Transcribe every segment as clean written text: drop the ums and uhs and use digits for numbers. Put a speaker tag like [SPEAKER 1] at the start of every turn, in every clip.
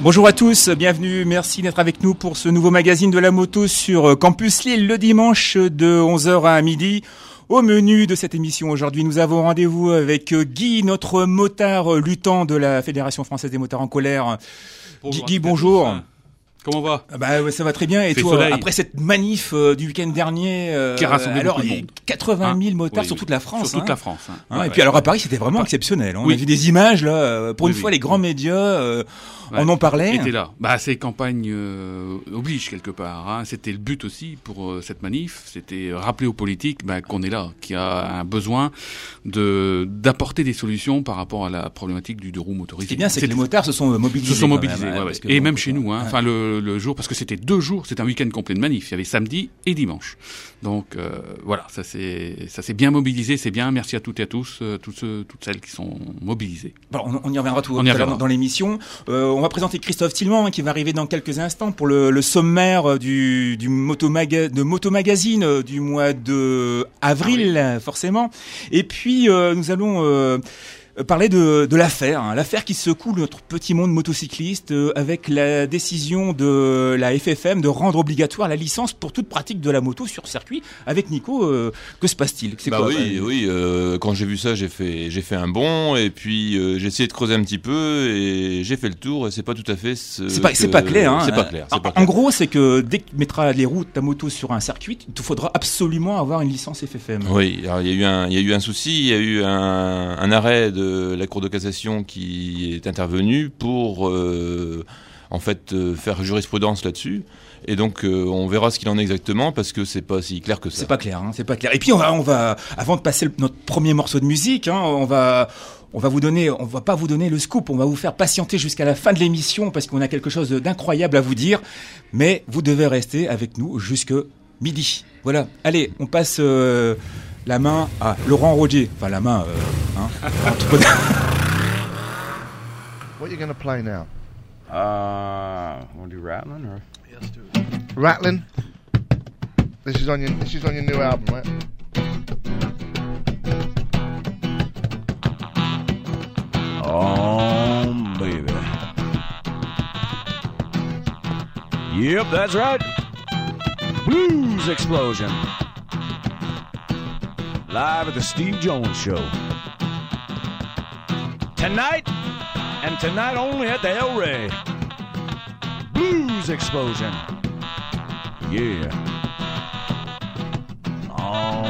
[SPEAKER 1] Bonjour à tous, bienvenue, merci d'être avec nous pour ce nouveau magazine de la moto sur Campus Lille le dimanche de 11h à midi. Au menu de cette émission aujourd'hui, nous avons rendez-vous avec Guy, notre motard luttant de la Fédération française des motards en colère.
[SPEAKER 2] Bonjour
[SPEAKER 1] Guy, bonjour.
[SPEAKER 2] Comment va ?
[SPEAKER 1] Bah ouais, ça va très bien. Et toi, après cette manif du week-end dernier,
[SPEAKER 2] qui a rassemblé beaucoup de monde.
[SPEAKER 1] 80 000 motards sur toute la France.
[SPEAKER 2] Sur toute la France.
[SPEAKER 1] Et puis alors à Paris, c'était vraiment exceptionnel. On a vu des images là. Pour une fois, les grands médias en ont parlé.
[SPEAKER 2] Étaient là. Bah, ces campagnes obligent quelque part. C'était le but aussi pour cette manif. C'était rappeler aux politiques qu'on est là, qu'il y a un besoin d'apporter des solutions par rapport à la problématique du deux roues motorisé.
[SPEAKER 1] Ce qui est bien, c'est que les motards se sont mobilisés.
[SPEAKER 2] Et même chez nous. Enfin, le jour, parce que c'était 2 jours, c'était un week-end complet de manif. Il y avait samedi et dimanche. Donc voilà, ça s'est bien mobilisé, c'est bien. Merci à toutes et à tous, toutes celles qui sont mobilisées.
[SPEAKER 1] Bon, on y reviendra tout à l'heure dans l'émission. On va présenter Christophe Tillman qui va arriver dans quelques instants pour le sommaire de Moto Magazine du mois de avril, forcément. Et puis nous allons parler de l'affaire qui secoue notre petit monde motocycliste avec la décision de la FFM de rendre obligatoire la licence pour toute pratique de la moto sur circuit. Avec Nico, que se passe-t-il ?
[SPEAKER 3] Quand j'ai vu ça, j'ai fait un bond et puis j'ai essayé de creuser un petit peu et j'ai fait le tour et c'est pas tout à fait
[SPEAKER 1] c'est pas clair, hein.
[SPEAKER 3] C'est pas clair.
[SPEAKER 1] En gros, c'est que dès que tu mettras les roues de ta moto sur un circuit, il te faudra absolument avoir une licence FFM.
[SPEAKER 3] Oui, alors il y a eu un souci, il y a eu un arrêt de la Cour de cassation qui est intervenue pour faire jurisprudence là-dessus. Et donc on verra ce qu'il en est exactement parce que c'est pas si clair que ça.
[SPEAKER 1] C'est pas clair. Et puis on va avant de passer notre premier morceau de musique, on va pas vous donner le scoop, on va vous faire patienter jusqu'à la fin de l'émission parce qu'on a quelque chose d'incroyable à vous dire. Mais vous devez rester avec nous jusque midi. Voilà. Allez, on passe la main à Laurent Rogier. Enfin, la main,
[SPEAKER 4] What are you going to play now?
[SPEAKER 5] Want to do Rattling or?
[SPEAKER 4] Yes, do it. Rattling? This is on your new album, right?
[SPEAKER 5] Oh, baby. Yep, that's right. Blues Explosion. Live at the Steve Jones Show. Tonight, and tonight only at the El Rey. Blues Explosion. Yeah. Oh.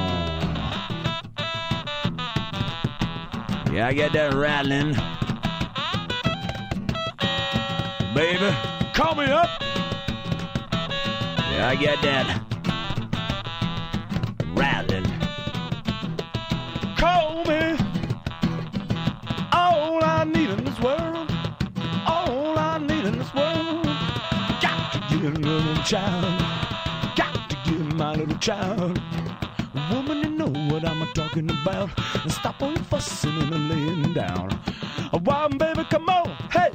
[SPEAKER 5] Yeah, I got that rattling. Baby, call me up. Yeah, I got that rattling. Call me. All I need in this world. All I need in this world. Got to get a little child. Got to get my little child. Woman, you know what I'm talking about. And stop all your fussing and laying down. Why, baby, come on. Hey.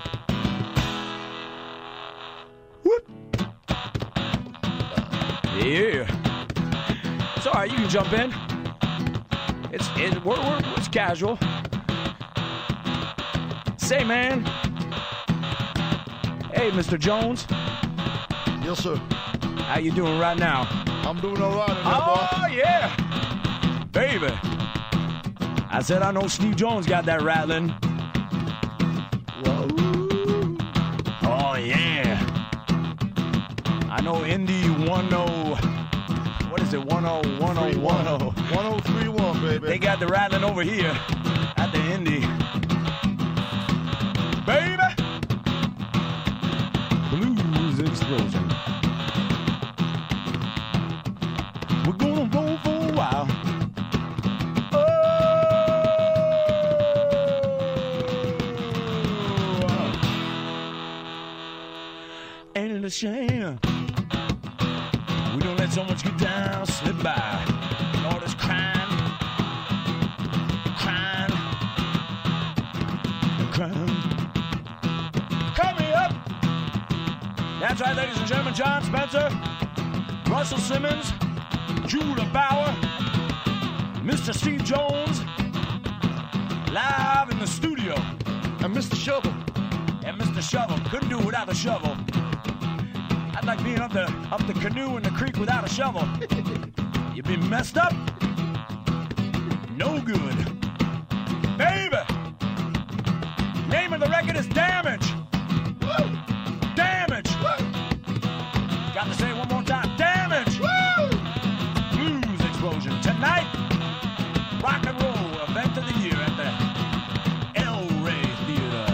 [SPEAKER 5] Whoop. Yeah. It's all right. You can jump in. It's casual. Say, man. Hey, Mr. Jones.
[SPEAKER 4] Yes, sir.
[SPEAKER 5] How you doing right now?
[SPEAKER 4] I'm doing all right.
[SPEAKER 5] Oh, yeah. Baby. I said I know Steve Jones got that rattling.
[SPEAKER 4] Whoa.
[SPEAKER 5] Oh, yeah. I know Indy 10. What is it? 101010.
[SPEAKER 4] 1031, baby.
[SPEAKER 5] They got the rattling over here at the Indy. Baby. Blues Explosion. We're gonna roll for a while. Oh. Ain't it a shame? We don't let so much get down, slip by. All this crime. Call me up. That's right, ladies and gentlemen. John Spencer, Russell Simmons, Judah Bauer, Mr. Steve Jones, live in the studio.
[SPEAKER 4] And Mr. Shovel.
[SPEAKER 5] And Mr. the shovel. Couldn't do it without the shovel. I'd like being up the canoe in the creek without a shovel. You been messed up? No good. Baby! Name of the record is Damage. Woo! Damage. Woo! Got to say it one more time. Damage. Woo! Blues explosion. Tonight, rock and roll event of the year at the El Rey Theater.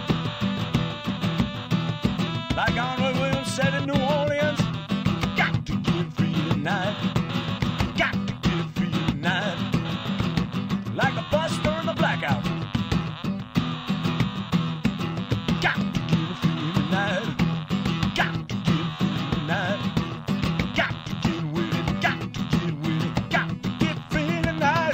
[SPEAKER 5] Like Arnold Williams said in New Orleans, got to get free tonight. Got to get free tonight. Like a bus during the blackout. Got to get free tonight. Got to get free tonight. Got to get with it. Got to get with it. Got to get free tonight.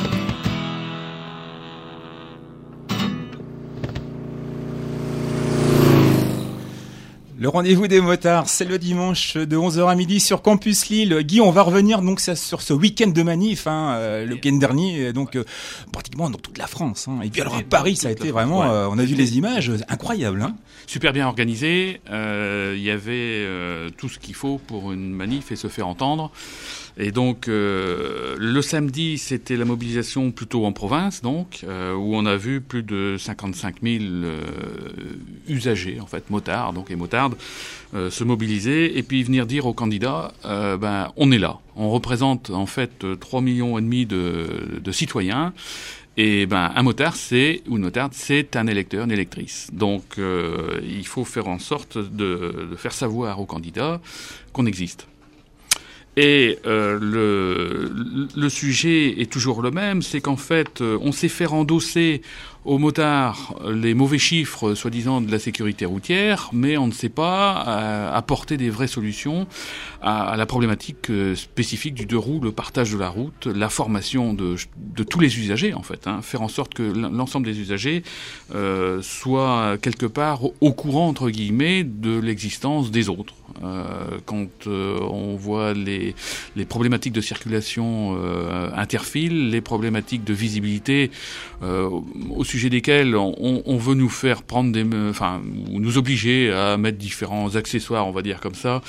[SPEAKER 1] Le rendez-vous des motards, c'est le dimanche de 11h à midi sur Campus Lille. Guy, on va revenir donc sur ce week-end de manif, le week-end dernier, donc pratiquement dans toute la France. Et puis alors à Paris, ça a été vraiment, on a vu les images, incroyables.
[SPEAKER 2] Super bien organisé. Il y avait tout ce qu'il faut pour une manif et se faire entendre. Et donc le samedi, c'était la mobilisation plutôt en province, donc où on a vu plus de 55 000 usagers, en fait, motards, donc et motardes, se mobiliser et puis venir dire aux candidats, on est là. On représente en fait 3,5 millions de citoyens. Et un motard, ou une motarde, c'est un électeur, une électrice. Donc il faut faire en sorte de faire savoir aux candidats qu'on existe. Et le sujet est toujours le même, c'est qu'en fait, on sait faire endosser aux motards les mauvais chiffres, soi-disant, de la sécurité routière, mais on ne sait pas apporter des vraies solutions à la problématique spécifique du deux roues, le partage de la route, la formation de tous les usagers, en fait. Faire en sorte que l'ensemble des usagers soient quelque part au courant, entre guillemets, de l'existence des autres. Quand on voit les problématiques de circulation interfiles, les problématiques de visibilité au sujet desquelles on veut nous faire prendre ou nous obliger à mettre différents accessoires, on va dire comme ça,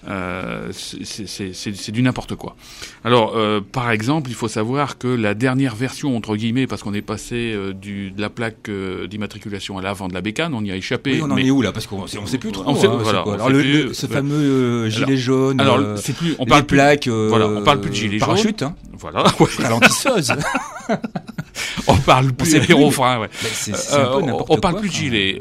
[SPEAKER 2] c'est du n'importe quoi. Alors, par exemple, il faut savoir que la dernière version, entre guillemets, parce qu'on est passé de la plaque d'immatriculation à l'avant de la bécane, on y a échappé.
[SPEAKER 1] Oui, on en est où là? Parce qu'on sait plus trop. Alors ce fameux gilet jaune.
[SPEAKER 2] Alors, c'est plus.
[SPEAKER 1] On parle plus plaques.
[SPEAKER 2] On parle plus de gilet jaune.
[SPEAKER 1] Parachute.
[SPEAKER 2] Voilà.
[SPEAKER 1] Ralentisseuse.
[SPEAKER 2] On parle plus des refrains, ouais.
[SPEAKER 1] On
[SPEAKER 2] parle plus de gilet.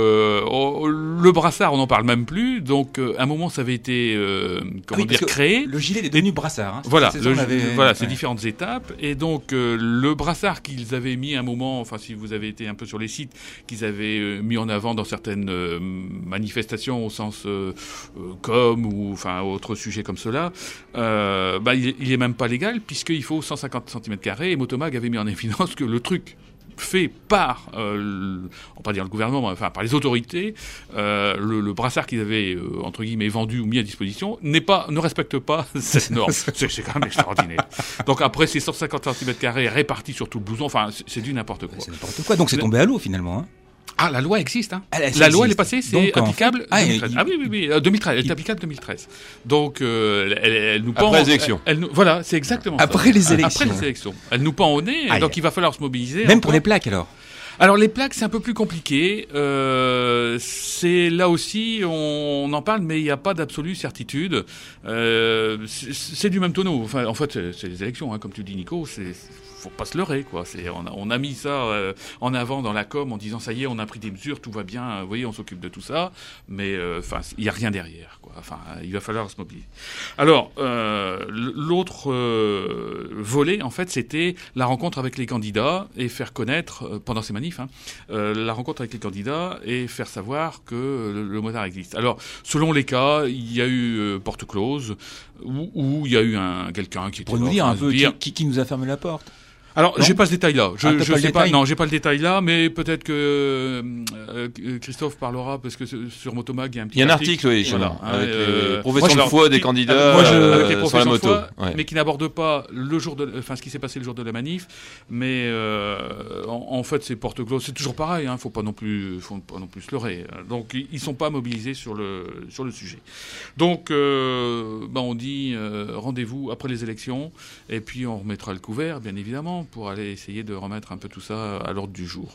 [SPEAKER 2] Le brassard, on n'en parle même plus. Donc, à un moment, ça avait été, créé.
[SPEAKER 1] Le gilet est devenu brassard.
[SPEAKER 2] Voilà, c'est différentes étapes. Et donc, le brassard qu'ils avaient mis à un moment, enfin, si vous avez été un peu sur les sites, qu'ils avaient mis en avant dans certaines manifestations au sens com ou enfin autre sujet comme cela, il est même pas légal puisqu'il faut 150 cm2 et Motomag avait mis en évidence que le truc fait par, on va pas dire le gouvernement, mais enfin par les autorités, le brassard qu'ils avaient entre guillemets vendu ou mis à disposition ne respecte pas cette norme. C'est quand même extraordinaire. Donc après ces 150 cm2 répartis sur tout le blouson, enfin c'est du n'importe quoi.
[SPEAKER 1] C'est n'importe quoi. Donc c'est tombé à l'eau finalement.
[SPEAKER 2] Ah, la loi existe, La loi, elle est passée, c'est donc, applicable 2013. Oui, 2013, elle est applicable 2013. Donc, elle nous pend...
[SPEAKER 3] Après les élections.
[SPEAKER 2] Voilà, c'est exactement ça.
[SPEAKER 1] Après les élections.
[SPEAKER 2] Après les élections. Elle nous pend au nez, donc il va falloir se mobiliser.
[SPEAKER 1] Même pour les plaques, alors?
[SPEAKER 2] Alors, les plaques, c'est un peu plus compliqué. C'est là aussi, on en parle, mais il n'y a pas d'absolue certitude. C'est du même tonneau. Enfin, en fait, c'est les élections, comme tu dis, Nico, faut pas se leurrer, quoi. On a mis ça en avant dans la com en disant ça y est, on a pris des mesures, tout va bien, vous voyez, on s'occupe de tout ça, mais il y a rien derrière, quoi. Enfin, il va falloir se mobiliser. Alors, l'autre volet, en fait, c'était la rencontre avec les candidats et faire connaître pendant ces manifs, la rencontre avec les candidats et faire savoir que le motard existe. Alors, selon les cas, il y a eu porte close ou il y a eu quelqu'un qui était
[SPEAKER 1] pour nous dire un peu qui nous a fermé la porte.
[SPEAKER 2] Alors, j'ai pas ce détail-là. Je sais pas. Non, j'ai pas le détail là, mais peut-être que Christophe parlera parce que sur Motomag il y a un petit.
[SPEAKER 3] Il y a un article, oui,
[SPEAKER 2] voilà,
[SPEAKER 3] avec les
[SPEAKER 2] moi,
[SPEAKER 3] professions de foi des candidats
[SPEAKER 2] avec les
[SPEAKER 3] sur la
[SPEAKER 2] professions de
[SPEAKER 3] moto,
[SPEAKER 2] foi,
[SPEAKER 3] ouais.
[SPEAKER 2] mais qui n'aborde pas ce qui s'est passé le jour de la manif, mais en fait c'est porte close, c'est toujours pareil, faut pas non plus se leurrer. Donc ils sont pas mobilisés sur le sujet. Donc on dit rendez-vous après les élections et puis on remettra le couvert bien évidemment pour aller essayer de remettre un peu tout ça à l'ordre du jour.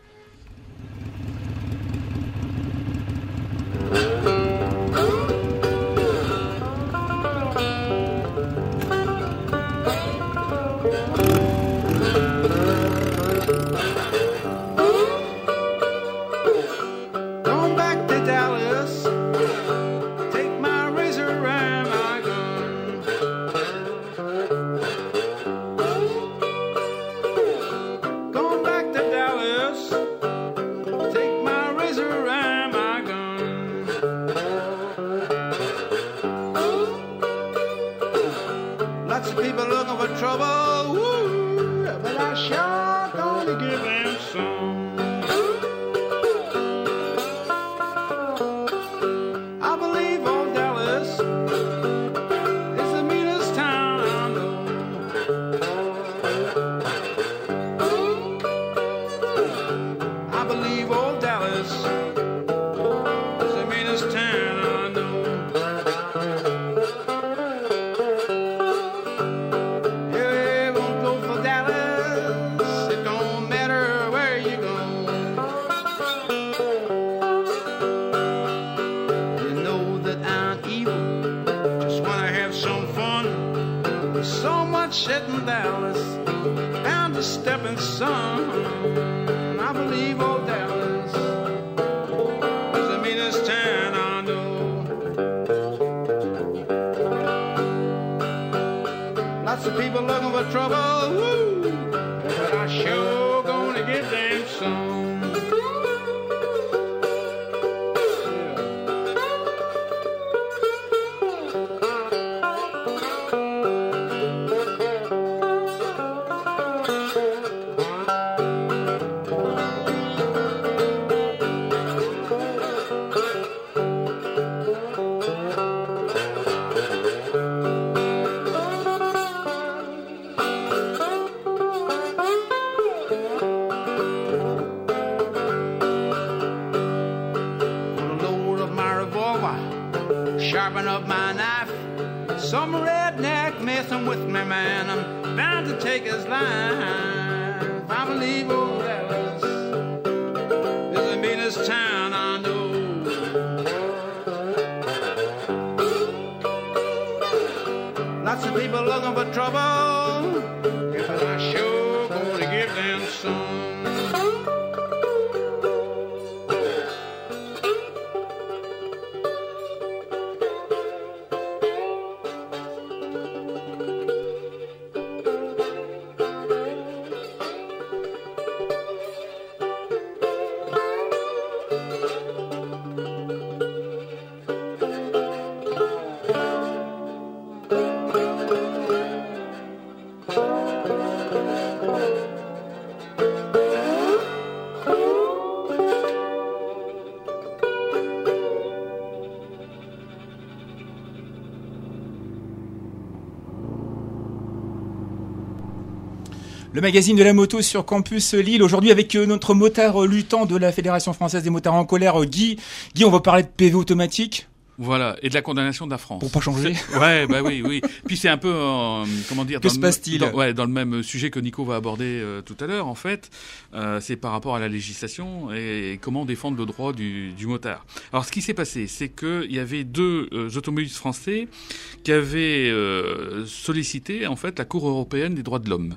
[SPEAKER 1] Le magazine de la moto sur Campus Lille, aujourd'hui avec notre motard luttant de la Fédération Française des Motards en Colère, Guy. Guy, on va parler de PV automatique.
[SPEAKER 2] Voilà, et de la condamnation de la France.
[SPEAKER 1] Pour pas changer.
[SPEAKER 2] Ouais, bah oui. Puis c'est un peu, comment dire,
[SPEAKER 1] que se passe-t-il ?
[SPEAKER 2] Dans le même sujet que Nico va aborder tout à l'heure, en fait, c'est par rapport à la législation et comment défendre le droit du motard. Alors, ce qui s'est passé, c'est qu'il y avait deux automobilistes français qui avaient sollicité, en fait, la Cour européenne des droits de l'homme.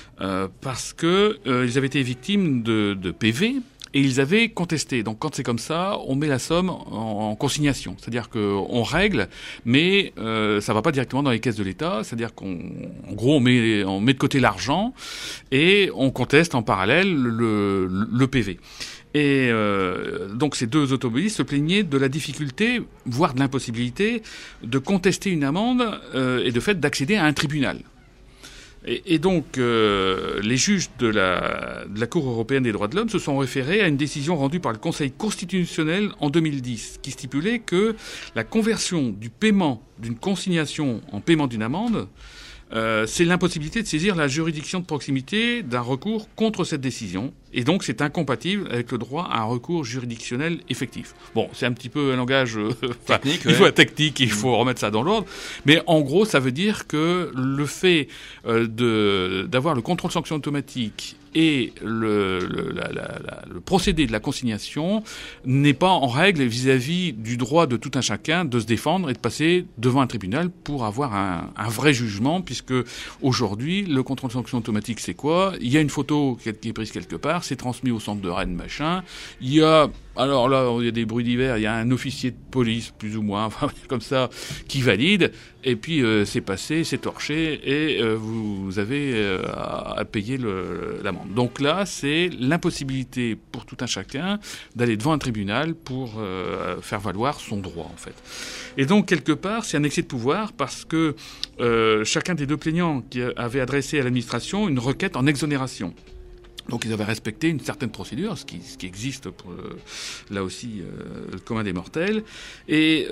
[SPEAKER 2] Parce que ils avaient été victimes de PV et ils avaient contesté. Donc quand c'est comme ça, on met la somme en consignation, c'est-à-dire qu'on règle, mais ça va pas directement dans les caisses de l'État. C'est-à-dire qu'en gros on met de côté l'argent et on conteste en parallèle le PV. Et donc ces deux automobilistes se plaignaient de la difficulté, voire de l'impossibilité, de contester une amende et de fait d'accéder à un tribunal. Et donc, les juges de la Cour européenne des droits de l'homme se sont référés à une décision rendue par le Conseil constitutionnel en 2010, qui stipulait que la conversion du paiement d'une consignation en paiement d'une amende, c'est l'impossibilité de saisir la juridiction de proximité d'un recours contre cette décision. Et donc, c'est incompatible avec le droit à un recours juridictionnel effectif. Bon, c'est un petit peu un langage technique. Il faut être technique, il faut remettre ça dans l'ordre. Mais en gros, ça veut dire que le fait d'avoir le contrôle sanction automatique et le procédé de la consignation n'est pas en règle vis-à-vis du droit de tout un chacun de se défendre et de passer devant un tribunal pour avoir un vrai jugement, puisque aujourd'hui, le contrôle sanction automatique, c'est quoi ? Il y a une photo qui est prise quelque part, c'est transmis au centre de Rennes, machin. Il y a, alors là, il y a des bruits divers, il y a un officier de police, plus ou moins, enfin, comme ça, qui valide, et puis c'est passé, c'est torché, et vous avez à payer l'amende. Donc là, c'est l'impossibilité pour tout un chacun d'aller devant un tribunal pour faire valoir son droit, en fait. Et donc, quelque part, c'est un excès de pouvoir parce que chacun des deux plaignants qui avait adressé à l'administration une requête en exonération. Donc ils avaient respecté une certaine procédure, ce qui existe pour là aussi le commun des mortels. Et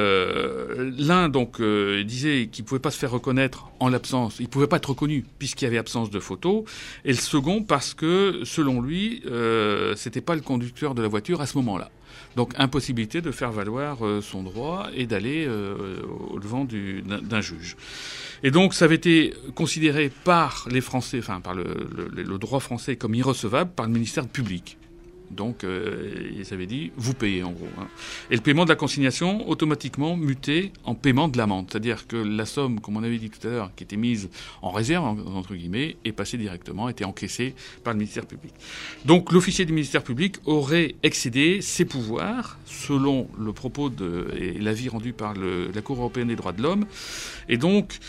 [SPEAKER 2] l'un donc disait qu'il pouvait pas se faire reconnaître en l'absence, il pouvait pas être reconnu puisqu'il y avait absence de photo. Et le second parce que selon lui, c'était pas le conducteur de la voiture à ce moment-là. Donc impossibilité de faire valoir son droit et d'aller au devant d'un juge. Et donc ça avait été considéré par les Français, enfin par le droit français comme irrecevable par le ministère public. Donc ils avaient dit vous payez en gros. Hein. Et le paiement de la consignation automatiquement muté en paiement de l'amende, c'est-à-dire que la somme, comme on avait dit tout à l'heure, qui était mise en réserve entre guillemets, est passée directement, était encaissée par le ministère public. Donc l'officier du ministère public aurait excédé ses pouvoirs selon le propos et l'avis rendu par la Cour européenne des droits de l'homme. Et donc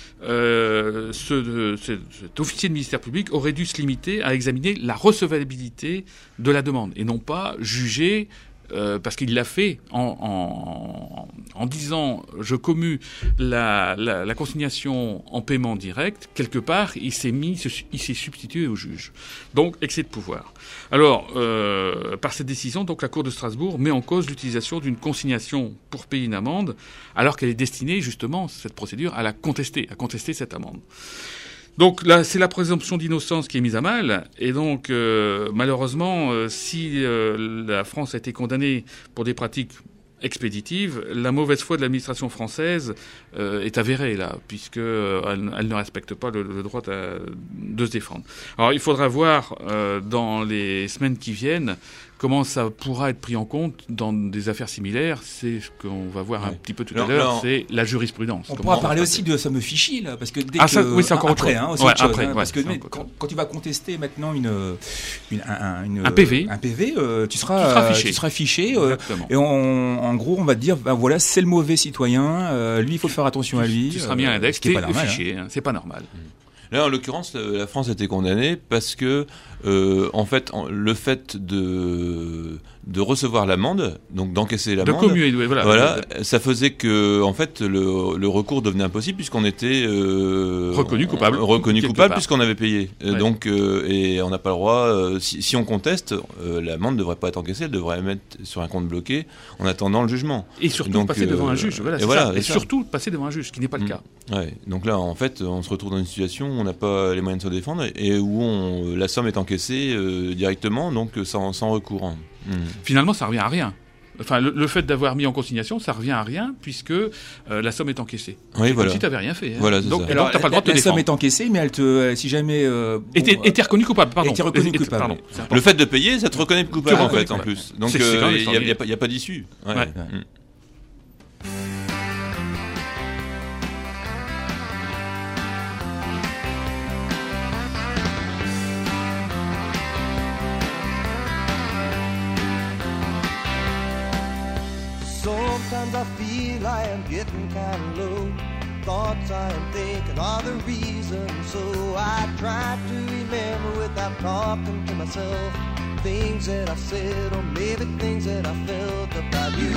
[SPEAKER 2] cet officier du ministère public aurait dû se limiter à examiner la recevabilité de la demande et non pas juger parce qu'il l'a fait en disant je commue la consignation en paiement direct. Quelque part il s'est substitué au juge, donc excès de pouvoir. Alors par cette décision, donc la Cour de Strasbourg met en cause l'utilisation d'une consignation pour payer une amende alors qu'elle est destinée justement, cette procédure, à contester cette amende. Donc là, c'est la présomption d'innocence qui est mise à mal, et donc malheureusement, si la France a été condamnée pour des pratiques expéditive, la mauvaise foi de l'administration française est avérée là, puisque elle ne respecte pas le droit de se défendre. Alors il faudra voir dans les semaines qui viennent comment ça pourra être pris en compte dans des affaires similaires. C'est ce qu'on va voir un petit peu tout à l'heure, c'est la jurisprudence.
[SPEAKER 1] On pourra parler aussi de fameux fichiers là, parce que dès
[SPEAKER 2] oui, c'est encore
[SPEAKER 1] après,
[SPEAKER 2] autre chose.
[SPEAKER 1] Autre chose,
[SPEAKER 2] après,
[SPEAKER 1] parce que quand tu vas contester maintenant
[SPEAKER 2] un PV,
[SPEAKER 1] tu seras fiché. Et en gros, on va te dire, voilà, c'est le mauvais citoyen. Lui, il faut faire attention à lui.
[SPEAKER 2] Tu seras mis à l'index, t'es fiché. C'est pas normal.
[SPEAKER 3] Là, en l'occurrence, la France a été condamnée parce que, en fait, le fait de recevoir l'amende, donc d'encaisser l'amende,
[SPEAKER 2] de commuer, voilà,
[SPEAKER 3] ça faisait que, en fait, le recours devenait impossible puisqu'on était
[SPEAKER 2] reconnu coupable
[SPEAKER 3] puisqu'on avait payé. Ouais. Donc, et on n'a pas le droit. Si on conteste, l'amende ne devrait pas être encaissée, elle devrait la mettre sur un compte bloqué en attendant le jugement.
[SPEAKER 2] Et surtout passer devant un juge. Et surtout passer devant un juge, ce qui n'est pas le cas.
[SPEAKER 3] Ouais. Donc là, en fait, on se retrouve dans une situation où on n'a pas les moyens de se défendre et où la somme est encaissée directement, donc sans recours.
[SPEAKER 2] Finalement, ça revient à rien. Enfin, le fait d'avoir mis en consignation, ça revient à rien puisque la somme est encaissée.
[SPEAKER 3] Oui, voilà.
[SPEAKER 2] Comme si tu n'avais rien fait. Hein.
[SPEAKER 3] Voilà,
[SPEAKER 2] donc, alors, t'as pas le droit de te défendre.
[SPEAKER 1] La somme est encaissée, mais si jamais
[SPEAKER 2] était reconnue coupable. Pardon.
[SPEAKER 1] Était reconnue coupable.
[SPEAKER 2] Pardon.
[SPEAKER 3] Le fait de payer, ça te reconnaît coupable en fait, en plus. Donc il n'y a pas d'issue. Ouais.
[SPEAKER 2] Ouais.
[SPEAKER 5] Sometimes I feel I am getting kind of low. Thoughts I am thinking are the reason. So I try to remember without talking to myself things that I said or maybe things that I felt about you.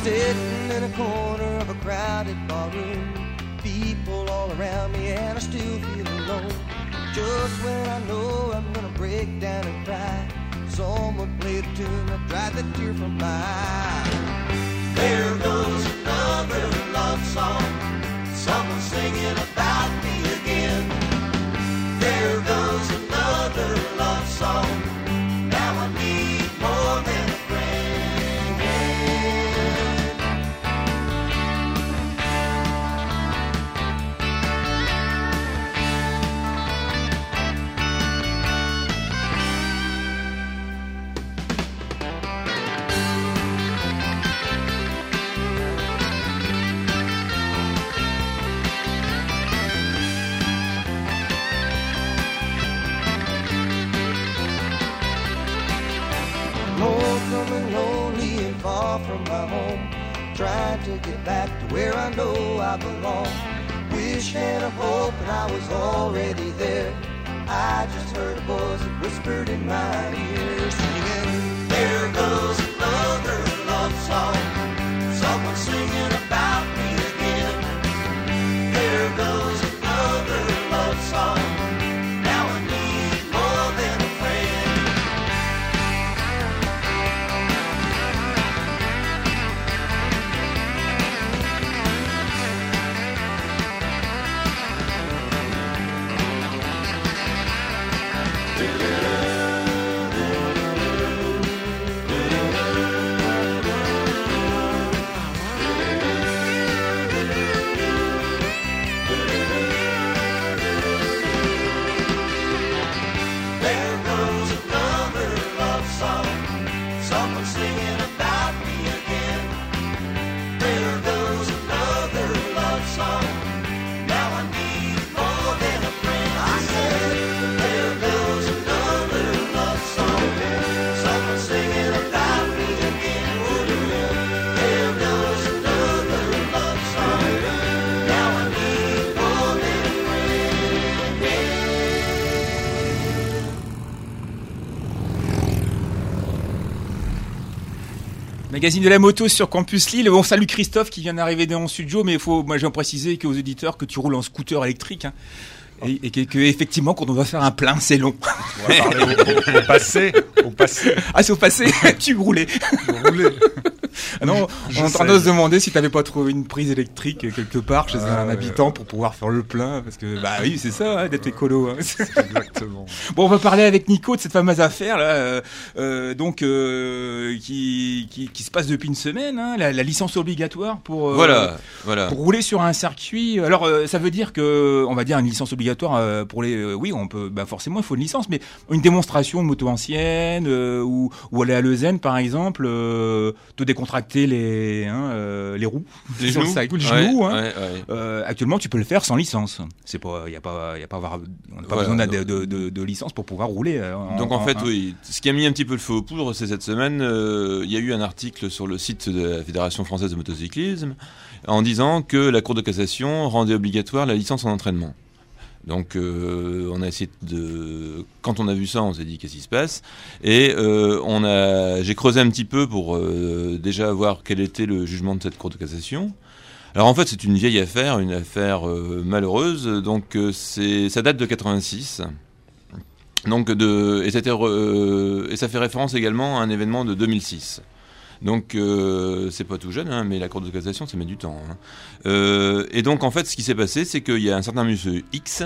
[SPEAKER 6] Sitting in a corner of a crowded barroom, people all around me and I still feel alone. Just when I know I'm gonna break down and cry, someone played a tune that dried the tear from my eye. There goes another love song, someone singing about me again. There goes another love song, now I need more than a friend. From my home, trying to get back to where I know I belong. Wish and a hope and I was already there. I just heard a voice that whispered in my ear, singing, there goes another love song, someone singing about me again. There goes another love song, now I need more than a friend.
[SPEAKER 1] Magazine de la moto sur Campus Lille. Bon, salut Christophe qui vient d'arriver dans le studio, mais moi j'ai précisé qu'aux auditeurs que tu roules en scooter électrique. Hein. Et que effectivement, quand on va faire un plein, c'est long.
[SPEAKER 7] On va parler au passé.
[SPEAKER 1] Ah, c'est au passé. Tu roulais. Ah non, on est en train de se demander si t'avais pas trouvé une prise électrique quelque part chez un habitant pour pouvoir faire le plein, parce que bah oui, c'est ça, hein, d'être écolo. Hein.
[SPEAKER 7] Exactement.
[SPEAKER 1] Bon, on va parler avec Nico de cette fameuse affaire là, qui se passe depuis une semaine, hein, la licence obligatoire pour pour rouler sur un circuit. Alors, ça veut dire que, on va dire une licence obligatoire pour les, oui, on peut, bah forcément, il faut une licence, mais une démonstration de moto ancienne ou aller à Leuzen par exemple, te décontracter les roues,
[SPEAKER 3] les genoux,
[SPEAKER 1] les genoux.
[SPEAKER 3] Ouais,
[SPEAKER 1] hein. Actuellement, tu peux le faire sans licence. C'est pas, on n'a pas besoin de licence pour pouvoir rouler.
[SPEAKER 3] Donc en fait, oui. Ce qui a mis un petit peu le feu aux poudres, c'est cette semaine, il y a eu un article sur le site de la Fédération française de motocyclisme en disant que la Cour de cassation rendait obligatoire la licence en entraînement. Donc on a essayé quand on a vu ça, on s'est dit qu'est-ce qui se passe, et j'ai creusé un petit peu pour déjà voir quel était le jugement de cette Cour de cassation. Alors en fait c'est une vieille affaire, une affaire malheureuse, donc ça date de 86. Donc et ça fait référence également à un événement de 2006. Donc c'est pas tout jeune, hein, mais la Cour de cassation ça met du temps. Hein. Et donc en fait ce qui s'est passé, c'est qu'il y a un certain monsieur X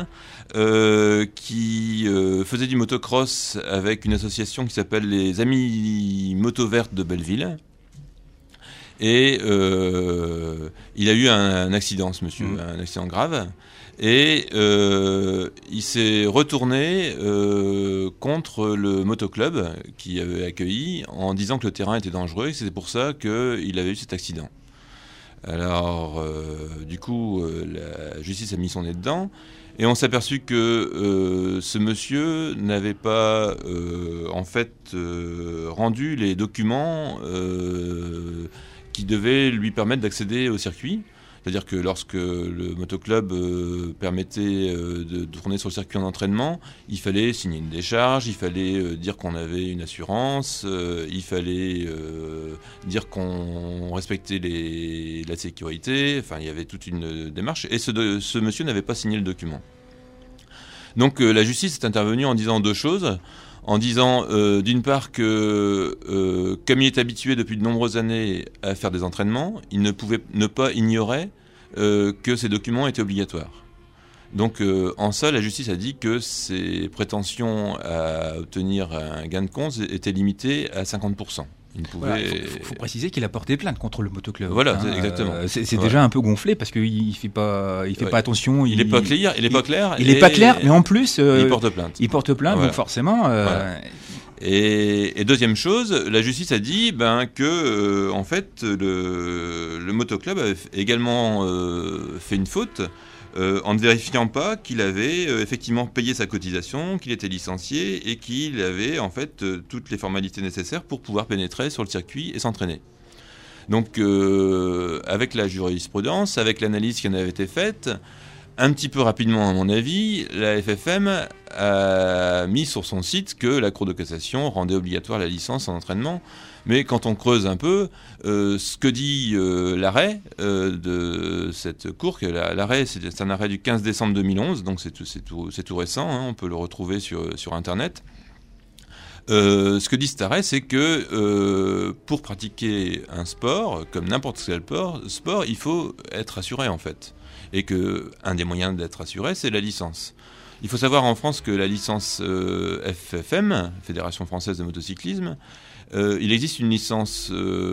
[SPEAKER 3] qui faisait du motocross avec une association qui s'appelle les Amis Moto Vertes de Belleville. Et il a eu un accident, ce monsieur, un accident grave. Et il s'est retourné contre le motoclub qui avait accueilli en disant que le terrain était dangereux et c'est pour ça qu'il avait eu cet accident. Alors, du coup, la justice a mis son nez dedans et on s'est aperçu que ce monsieur n'avait pas, rendu les documents qui devaient lui permettre d'accéder au circuit. C'est-à-dire que lorsque le motoclub permettait de tourner sur le circuit en entraînement, il fallait signer une décharge, il fallait dire qu'on avait une assurance, il fallait dire qu'on respectait la sécurité. Enfin, il y avait toute une démarche. Et ce monsieur n'avait pas signé le document. Donc la justice est intervenue en disant deux choses. En disant d'une part que comme il est habitué depuis de nombreuses années à faire des entraînements, il ne pouvait ne pas ignorer que ces documents étaient obligatoires. Donc en ça, la justice a dit que ses prétentions à obtenir un gain de cause étaient limitées à 50%. Il
[SPEAKER 1] faut préciser qu'il a porté plainte contre le motoclub.
[SPEAKER 3] Voilà, exactement.
[SPEAKER 1] C'est déjà un peu gonflé parce qu'il fait pas attention.
[SPEAKER 3] Il est pas clair. Il
[SPEAKER 1] est pas clair, mais en plus,
[SPEAKER 3] il porte plainte.
[SPEAKER 1] Voilà. Donc forcément.
[SPEAKER 3] Voilà. Et deuxième chose, la justice a dit que en fait le motoclub avait également fait une faute. En ne vérifiant pas qu'il avait effectivement payé sa cotisation, qu'il était licencié et qu'il avait en fait toutes les formalités nécessaires pour pouvoir pénétrer sur le circuit et s'entraîner. Donc avec la jurisprudence, avec l'analyse qui en avait été faite, un petit peu rapidement à mon avis, la FFM a mis sur son site que la Cour de cassation rendait obligatoire la licence en entraînement. Mais quand on creuse un peu, ce que dit l'arrêt de cette Cour, l'arrêt c'est un arrêt du 15 décembre 2011, donc c'est tout récent, hein, on peut le retrouver sur Internet. Ce que dit cet arrêt, c'est que pour pratiquer un sport, comme n'importe quel sport, il faut être assuré en fait. Et qu'un des moyens d'être assuré, c'est la licence. Il faut savoir en France que la licence FFM, Fédération Française de Motocyclisme, il existe une licence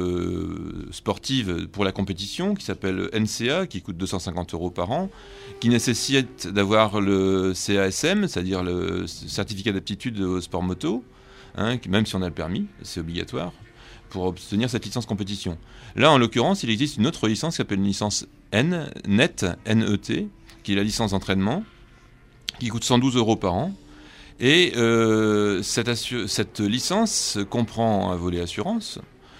[SPEAKER 3] sportive pour la compétition qui s'appelle NCA, qui coûte 250 € par an, qui nécessite d'avoir le CASM, c'est-à-dire le certificat d'aptitude au sport moto, hein, même si on a le permis, c'est obligatoire, pour obtenir cette licence compétition. Là, en l'occurrence, il existe une autre licence qui s'appelle une licence NET, qui est la licence d'entraînement, qui coûte 112 € par an. Et cette licence comprend un volet assurance,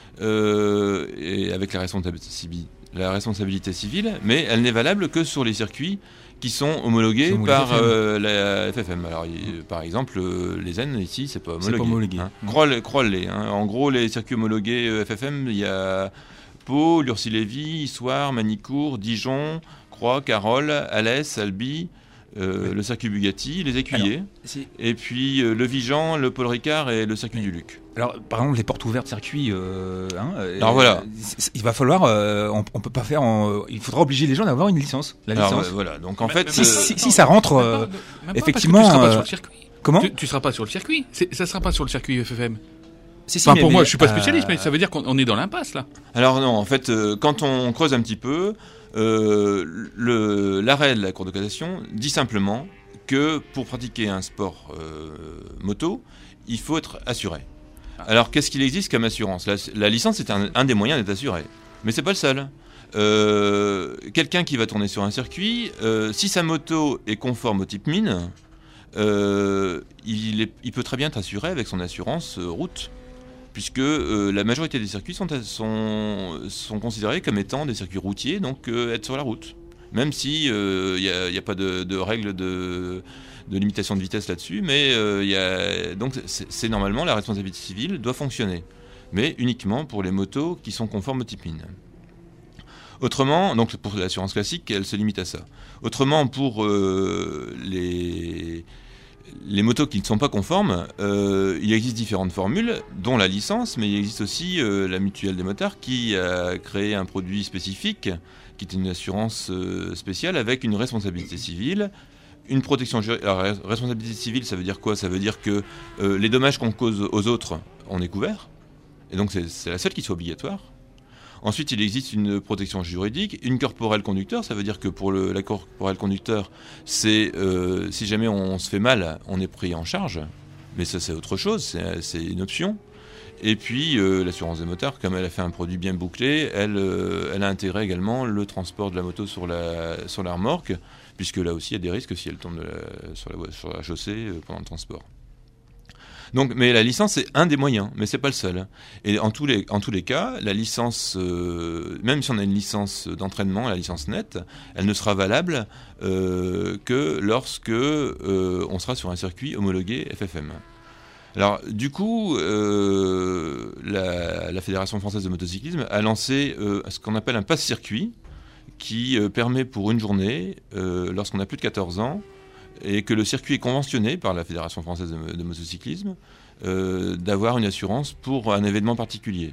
[SPEAKER 3] et avec la responsabilité civile, mais elle n'est valable que sur les circuits qui sont homologués par la FFM. Alors, par exemple, les N ici, c'est pas homologué. Hein. Croix-les. Hein. En gros, les circuits homologués FFM, il y a Pau, Lurcy-Lévy, Issoire, Manicourt, Dijon, Croix, Carole, Alès, Albi, le circuit Bugatti, les Écuyers, et puis le Vigan, le Paul Ricard et le circuit du Luc.
[SPEAKER 1] Alors, par exemple, les portes ouvertes circuit,
[SPEAKER 3] alors voilà.
[SPEAKER 1] Il va falloir, on peut pas faire, il faudra obliger les gens d'avoir une licence.
[SPEAKER 3] Voilà. Donc en fait,
[SPEAKER 1] si ça rentre, effectivement,
[SPEAKER 2] tu seras pas sur le circuit.
[SPEAKER 1] Comment
[SPEAKER 2] tu seras pas sur le circuit. Ça sera pas sur le circuit FFM.
[SPEAKER 1] Pour
[SPEAKER 2] moi, je suis pas spécialiste, mais ça veut dire qu'on est dans l'impasse là.
[SPEAKER 3] Alors non, en fait, quand on creuse un petit peu, l'arrêt de la Cour de cassation dit simplement que pour pratiquer un sport moto, il faut être assuré. Alors qu'est-ce qu'il existe comme assurance ? La licence est un des moyens d'être assuré, mais c'est pas le seul. Quelqu'un qui va tourner sur un circuit, si sa moto est conforme au type mine, il peut très bien être assuré avec son assurance route, puisque la majorité des circuits sont considérés comme étant des circuits routiers, donc être sur la route. Même si il n'y a pas de règles de limitation de vitesse là-dessus, mais donc c'est normalement la responsabilité civile doit fonctionner, mais uniquement pour les motos qui sont conformes au type mine. Autrement, donc pour l'assurance classique, elle se limite à ça. Autrement, pour les motos qui ne sont pas conformes, il existe différentes formules, dont la licence, mais il existe aussi la Mutuelle des motards qui a créé un produit spécifique, qui est une assurance spéciale avec une responsabilité civile, une protection juridique. Alors, responsabilité civile, ça veut dire quoi ? Ça veut dire que les dommages qu'on cause aux autres, on est couvert, et donc c'est la seule qui soit obligatoire. Ensuite, il existe une protection juridique, une corporelle conducteur, ça veut dire que pour la corporelle conducteur, c'est si jamais on se fait mal, on est pris en charge, mais ça c'est autre chose, c'est une option. Et puis l'assurance des motards, comme elle a fait un produit bien bouclé, elle a intégré également le transport de la moto sur la remorque, puisque là aussi il y a des risques si elle tombe sur la chaussée pendant le transport. Donc, mais la licence, c'est un des moyens, mais c'est pas le seul. Et en tous les cas, la licence, même si on a une licence d'entraînement, la licence nette, elle ne sera valable que lorsque on sera sur un circuit homologué FFM. Alors, du coup, la Fédération française de motocyclisme a lancé ce qu'on appelle un passe-circuit, qui permet pour une journée, lorsqu'on a plus de 14 ans, et que le circuit est conventionné par la Fédération française de motocyclisme, d'avoir une assurance pour un événement particulier.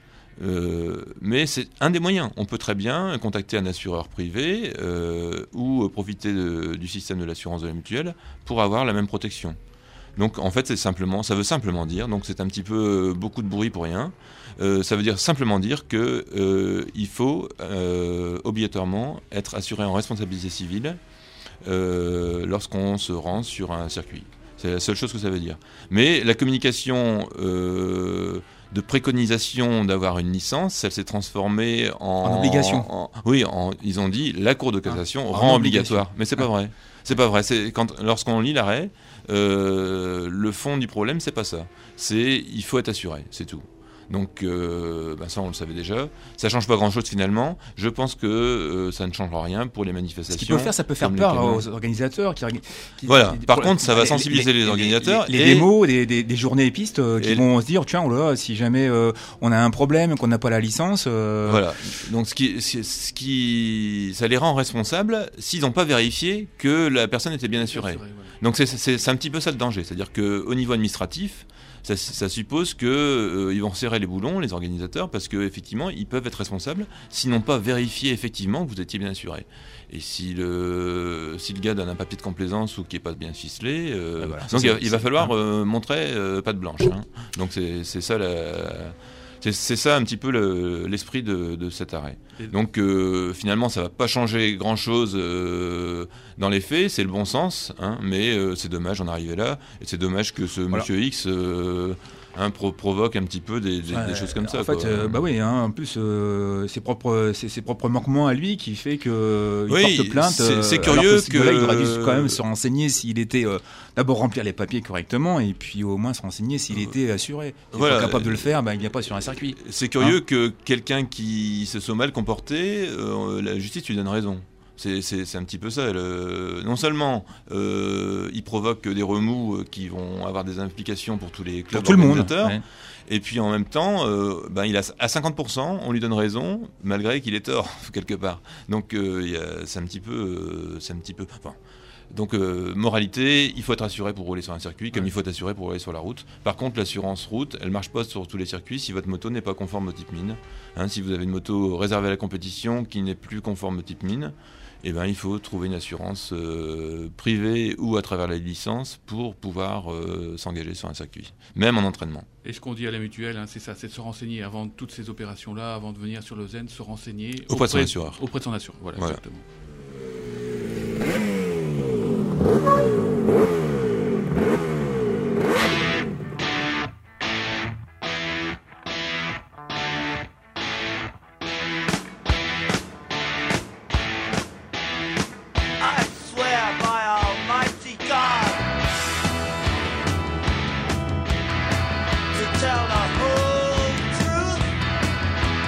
[SPEAKER 3] Mais c'est un des moyens. On peut très bien contacter un assureur privé ou profiter du système de l'assurance de la mutuelle pour avoir la même protection. Donc en fait, ça veut simplement dire, donc c'est un petit peu beaucoup de bruit pour rien, ça veut dire simplement dire que il faut obligatoirement être assuré en responsabilité civile lorsqu'on se rend sur un circuit. C'est la seule chose que ça veut dire. Mais la communication de préconisation d'avoir une licence, elle s'est transformée en
[SPEAKER 1] obligation.
[SPEAKER 3] Ils ont dit la Cour de cassation rend obligatoire. Mais c'est pas vrai. C'est pas vrai. Lorsqu'on lit l'arrêt, le fond du problème, c'est pas ça. Il faut être assuré, c'est tout. Donc ça on le savait déjà. Ça change pas grand-chose finalement. Je pense que ça ne changera rien pour les manifestations.
[SPEAKER 1] Ce qu'il peut faire, ça peut faire peur aux organisateurs.
[SPEAKER 3] Par contre, ça va sensibiliser les organisateurs.
[SPEAKER 1] Les démos, des journées et pistes qui vont se dire, tiens, si jamais on a un problème, qu'on n'a pas la licence.
[SPEAKER 3] Voilà. Donc ça les rend responsables s'ils n'ont pas vérifié que la personne était bien assurée. Donc c'est un petit peu ça le danger. C'est-à-dire qu'au niveau administratif, ça suppose qu'ils vont serrer les boulons, les organisateurs, parce qu'effectivement, ils peuvent être responsables s'ils n'ont pas vérifié effectivement que vous étiez bien assuré. Et si le gars donne un papier de complaisance ou qui n'est pas bien ficelé, il va falloir montrer patte blanche. Hein. Donc c'est ça c'est ça un petit peu l'esprit de cet arrêt. Donc finalement, ça ne va pas changer grand-chose dans les faits, c'est le bon sens, hein, mais c'est dommage d'en arriver là, et c'est dommage que ce monsieur X provoque un petit peu des choses comme ça.
[SPEAKER 1] En fait, en plus, ses propres manquements à lui qui fait qu'il porte plainte.
[SPEAKER 3] C'est curieux
[SPEAKER 1] que il aurait dû quand même se renseigner s'il était d'abord remplir les papiers correctement et puis au moins se renseigner s'il était assuré. S'il n'est pas capable de le faire, il vient pas sur un circuit.
[SPEAKER 3] C'est curieux que quelqu'un qui se soit mal comporté, la justice lui donne raison. C'est un petit peu ça. Non seulement il provoque des remous qui vont avoir des implications pour tous les clubs organisateurs, et puis en même temps, il a à 50%, on lui donne raison, malgré qu'il ait tort quelque part. Donc c'est un petit peu. Donc moralité, il faut être assuré pour rouler sur un circuit, comme il faut être assuré pour rouler sur la route. Par contre, l'assurance route, elle marche pas sur tous les circuits si votre moto n'est pas conforme au type mine. Si vous avez une moto réservée à la compétition qui n'est plus conforme au type mine, il faut trouver une assurance privée ou à travers la licence pour pouvoir s'engager sur un circuit, même en entraînement.
[SPEAKER 2] Et ce qu'on dit à la mutuelle, c'est ça, c'est de se renseigner avant toutes ces opérations-là, avant de venir sur le Zen, se renseigner
[SPEAKER 3] auprès de son assureur.
[SPEAKER 2] Auprès de son assureur, voilà. Exactement.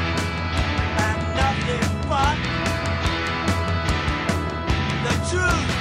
[SPEAKER 6] Truth.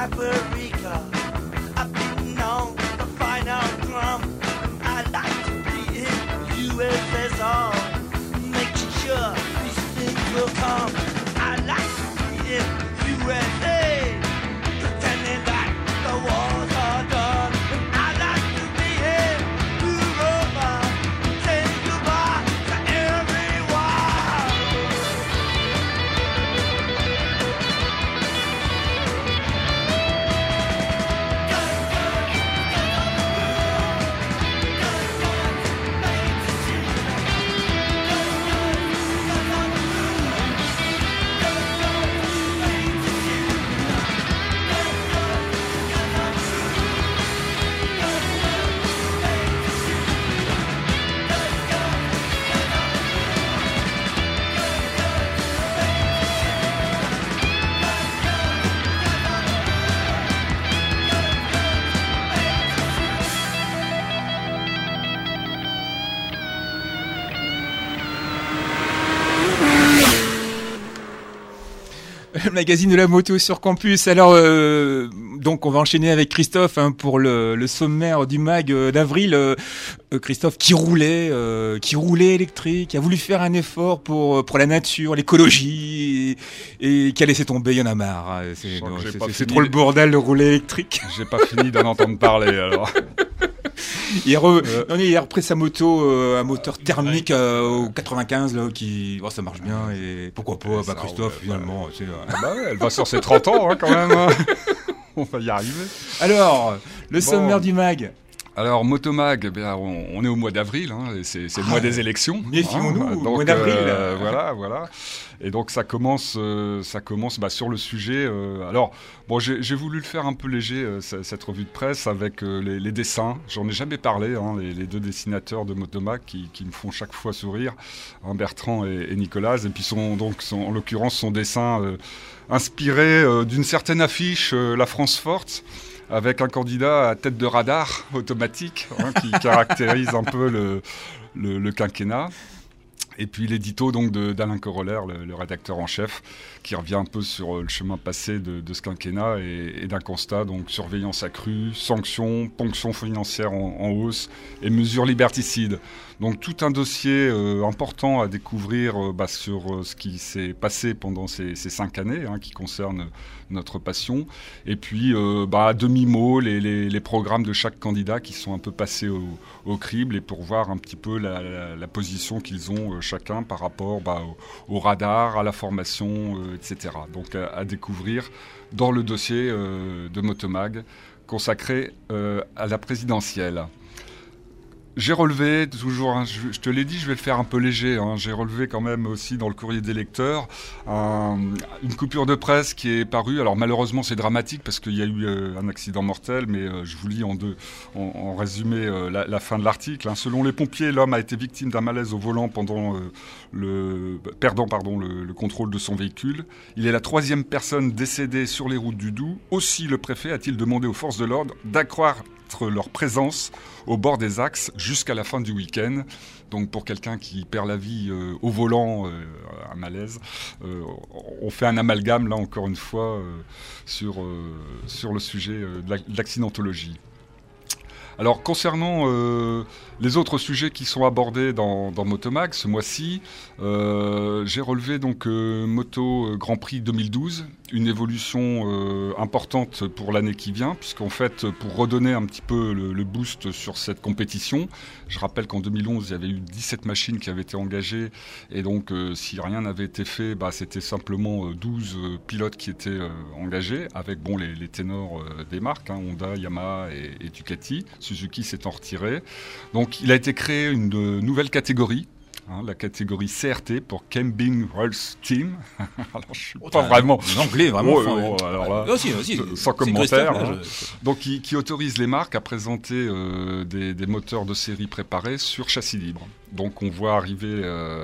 [SPEAKER 6] Africa. I've been known to find out drum. I like to be in USSR, making sure these things will come. I like to be in USA, pretending that the wars are done. I like to be in Europa, saying goodbye to everyone.
[SPEAKER 1] Le magazine de la moto sur campus. Alors, donc on va enchaîner avec Christophe pour le sommaire du mag d'avril. Christophe qui roulait électrique, qui a voulu faire un effort pour la nature, l'écologie, et qui a laissé tomber. Il y en a marre. C'est trop le bordel de rouler électrique.
[SPEAKER 7] J'ai pas fini d'en entendre parler alors.
[SPEAKER 1] Il a repris sa moto, un moteur thermique au 95 là, ça marche bien, et pourquoi pas, Christophe finalement.
[SPEAKER 7] Elle va sur ses 30 ans quand même. On va y arriver.
[SPEAKER 1] Alors, le sommaire du mag.
[SPEAKER 7] Alors, Motomag, on est au mois d'avril, et c'est le mois des élections.
[SPEAKER 1] Méfions-nous, au mois d'avril.
[SPEAKER 7] Voilà. Et donc, ça commence sur le sujet. Alors, j'ai voulu le faire un peu léger, cette revue de presse, avec les dessins. J'en ai jamais parlé, les deux dessinateurs de Motomag qui me font chaque fois sourire, Bertrand et Nicolas. Et puis, en l'occurrence, son dessin inspiré d'une certaine affiche, La France forte, avec un candidat à tête de radar automatique qui caractérise un peu le quinquennat. Et puis l'édito donc d'Alain Corollaire, le rédacteur en chef, qui revient un peu sur le chemin passé de ce quinquennat et d'un constat, donc surveillance accrue, sanctions, ponctions financières en hausse et mesures liberticides. Donc tout un dossier important à découvrir sur ce qui s'est passé pendant ces 5 années, qui concerne notre passion. Et puis à demi-mot, les programmes de chaque candidat qui sont un peu passés au crible, et pour voir un petit peu la position qu'ils ont chacun par rapport au radar, à la formation, etc. Donc à découvrir dans le dossier de Motomag consacré à la présidentielle. J'ai relevé, toujours, je te l'ai dit, je vais le faire un peu léger, j'ai relevé quand même aussi dans le courrier des lecteurs une coupure de presse qui est parue. Alors malheureusement c'est dramatique parce qu'il y a eu un accident mortel, mais je vous lis en résumé la fin de l'article. Selon les pompiers, l'homme a été victime d'un malaise au volant pendant perdant le contrôle de son véhicule. Il est la 3e personne décédée sur les routes du Doubs. Aussi le préfet a-t-il demandé aux forces de l'ordre d'accroître leur présence au bord des axes jusqu'à la fin du week-end. Donc pour quelqu'un qui perd la vie au volant, un malaise, on fait un amalgame là encore une fois sur le sujet de l'accidentologie. Alors concernant les autres sujets qui sont abordés dans Motomag ce mois-ci, j'ai relevé donc Moto Grand Prix 2012, une évolution importante pour l'année qui vient, puisqu'en fait pour redonner un petit peu le boost sur cette compétition, je rappelle qu'en 2011 il y avait eu 17 machines qui avaient été engagées, et donc si rien n'avait été fait, c'était simplement 12 pilotes qui étaient engagés, avec les ténors des marques, Honda, Yamaha et Ducati. Suzuki s'étant retiré. Donc il a été créé une nouvelle catégorie, la catégorie CRT pour Camping World Team. Alors je suis pas vraiment
[SPEAKER 1] l'anglais vraiment.
[SPEAKER 7] Alors là, sans commentaire. Donc qui autorise les marques à présenter des moteurs de série préparés sur châssis libre. Donc on voit arriver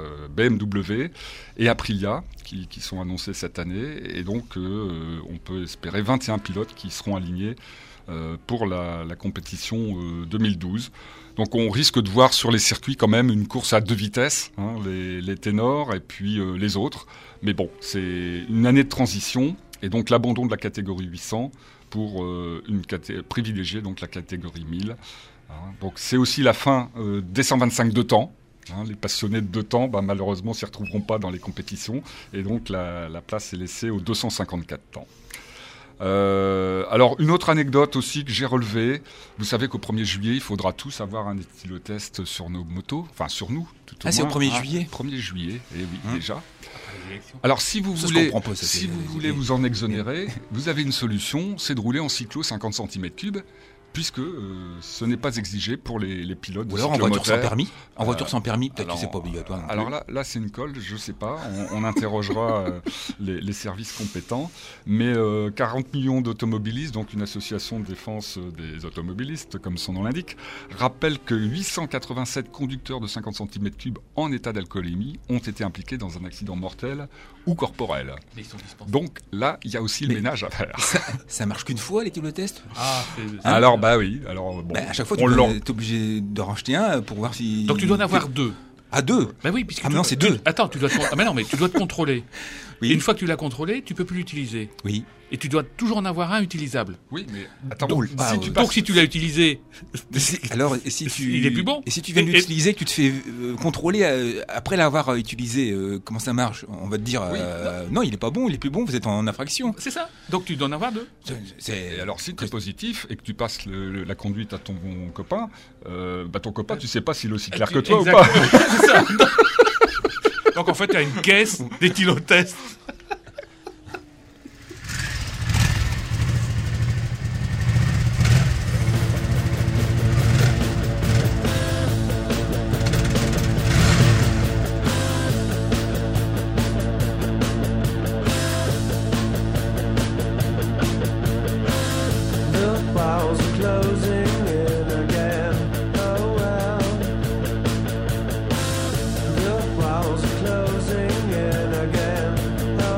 [SPEAKER 7] BMW et Aprilia qui sont annoncés cette année, et donc on peut espérer 21 pilotes qui seront alignés pour la compétition 2012. Donc on risque de voir sur les circuits quand même une course à 2 vitesses, les ténors et puis les autres. Mais bon, c'est une année de transition, Et donc l'abandon de la catégorie 800 pour privilégier donc la catégorie 1000. Hein. Donc c'est aussi la fin des 125 de temps. Hein, les passionnés de 2 temps, malheureusement, s'y retrouveront pas dans les compétitions. Et donc la place est laissée aux 254 temps. Alors une autre anecdote aussi que j'ai relevée, vous savez qu'au 1er juillet il faudra tous avoir un éthylotest sur nos motos, enfin sur nous tout au moins.
[SPEAKER 1] C'est au 1er juillet
[SPEAKER 7] 1er juillet, et oui déjà. Alors si vous voulez, vous en exonérer, vous avez une solution, c'est de rouler en cyclo 50 cm3, puisque ce n'est pas exigé pour les pilotes.
[SPEAKER 1] Ou alors en voiture sans permis. En voiture sans permis, peut-être que c'est pas obligatoire.
[SPEAKER 7] Alors là c'est une colle, je sais pas. On interrogera les services compétents. Mais 40 millions d'automobilistes, donc une association de défense des automobilistes, comme son nom l'indique, rappelle que 887 conducteurs de 50 cm3 en état d'alcoolémie ont été impliqués dans un accident mortel ou corporel.
[SPEAKER 2] Mais ils sont dispensés.
[SPEAKER 7] Donc là, il y a aussi le ménage à faire.
[SPEAKER 1] Ça marche qu'une fois l'éthylotest ?
[SPEAKER 7] Alors oui. Alors bon,
[SPEAKER 1] à chaque fois, tu es obligé de racheter un pour voir si.
[SPEAKER 2] Donc tu dois en avoir 2.
[SPEAKER 1] Ah, 2 ?
[SPEAKER 2] Bah oui, puisque
[SPEAKER 1] non, c'est 2.
[SPEAKER 2] Attends, tu dois mais tu dois te contrôler. Oui. Et une fois que tu l'as contrôlé, tu peux plus l'utiliser.
[SPEAKER 1] Oui.
[SPEAKER 2] Et tu dois toujours en avoir un utilisable.
[SPEAKER 7] Oui, mais attends.
[SPEAKER 2] Donc si tu l'as utilisé,
[SPEAKER 1] alors
[SPEAKER 2] il est plus bon.
[SPEAKER 1] Et si tu viens de l'utiliser, que tu te fais contrôler après l'avoir utilisé, comment ça marche ? On va te dire non, il est pas bon, il est plus bon, vous êtes en infraction.
[SPEAKER 2] C'est ça. Donc tu dois en avoir 2.
[SPEAKER 7] Et alors si tu es positif et que tu passes la conduite à ton copain, ton copain, tu sais pas s'il est aussi clair que toi ou pas.
[SPEAKER 2] C'est ça. Donc en fait, il y a une caisse d'éthylotest.
[SPEAKER 6] Closing in again.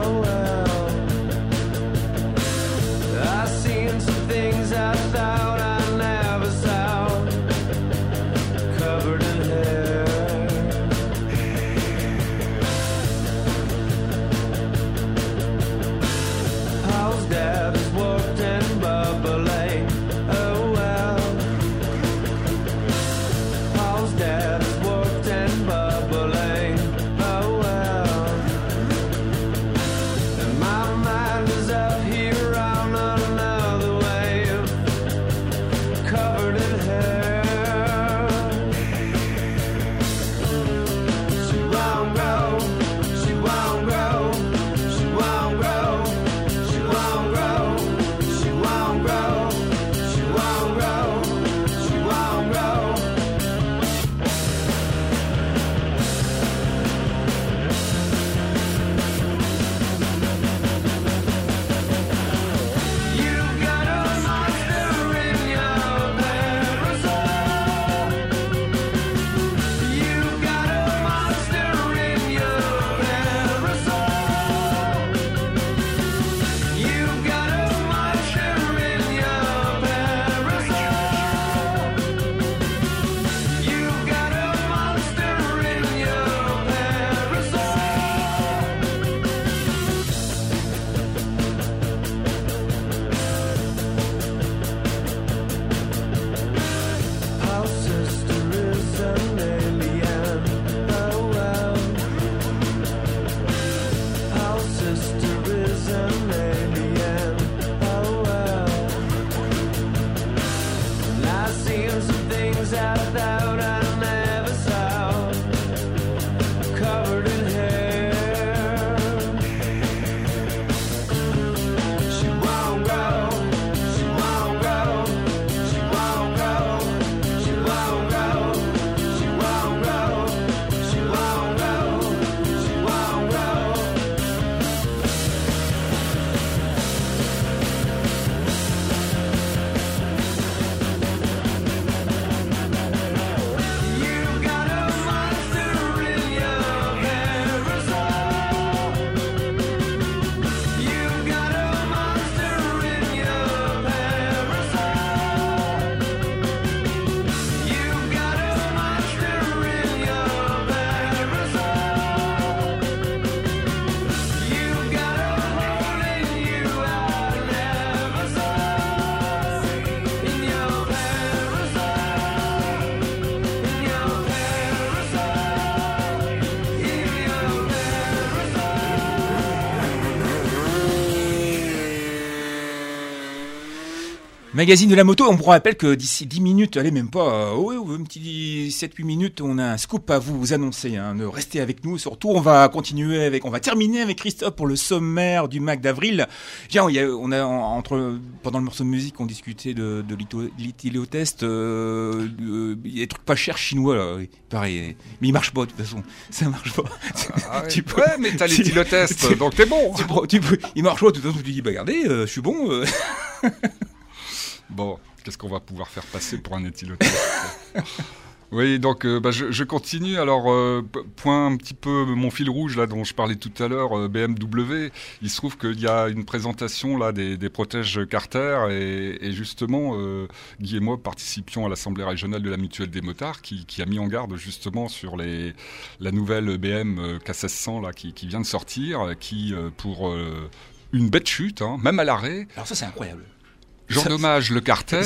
[SPEAKER 1] Magazine de la moto, on vous rappelle que d'ici 10 minutes, allez même pas, un petit 7-8 minutes, on a un scoop à vous annoncer, hein. Ne restez avec nous, surtout on va terminer avec Christophe pour le sommaire du Mac d'avril. Tiens, pendant le morceau de musique, on discutait de l'Itilotest, il y a des trucs pas chers chinois, là, pareil, mais il marche pas de toute façon, ça marche pas.
[SPEAKER 7] Ouais, mais t'as l'Itilotest, donc t'es bon.
[SPEAKER 1] Il marche pas de toute façon, tu dis, bah regardez, je suis bon.
[SPEAKER 7] Bon, qu'est-ce qu'on va pouvoir faire passer pour un éthylotest? Oui, donc je continue. Alors, point un petit peu mon fil rouge là dont je parlais tout à l'heure, BMW. Il se trouve qu'il y a une présentation là des protèges Carter et justement Guy et moi participions à l'Assemblée régionale de la Mutuelle des motards qui a mis en garde justement sur la nouvelle BM K1600 là qui vient de sortir, qui pour une bête chute, hein, même à l'arrêt.
[SPEAKER 1] Alors ça c'est incroyable.
[SPEAKER 7] J'endommage le Carter.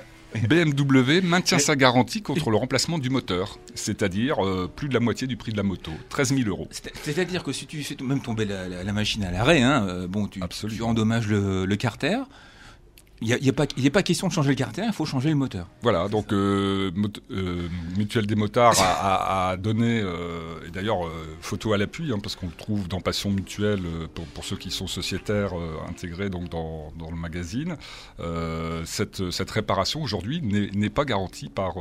[SPEAKER 7] BMW maintient sa garantie contre le remplacement du moteur, c'est-à-dire plus de la moitié du prix de la moto, 13 000 €.
[SPEAKER 1] C'est-à-dire que si tu fais même tomber la machine à l'arrêt, hein, tu endommages le Carter. Il n'y a pas question de changer le Carter, il faut changer le moteur.
[SPEAKER 7] Voilà, donc Mutuelle des motards a donné, et d'ailleurs photo à l'appui, hein, parce qu'on le trouve dans Passion Mutuelle, pour ceux qui sont sociétaires intégrés donc dans le magazine, cette réparation aujourd'hui n'est pas garantie par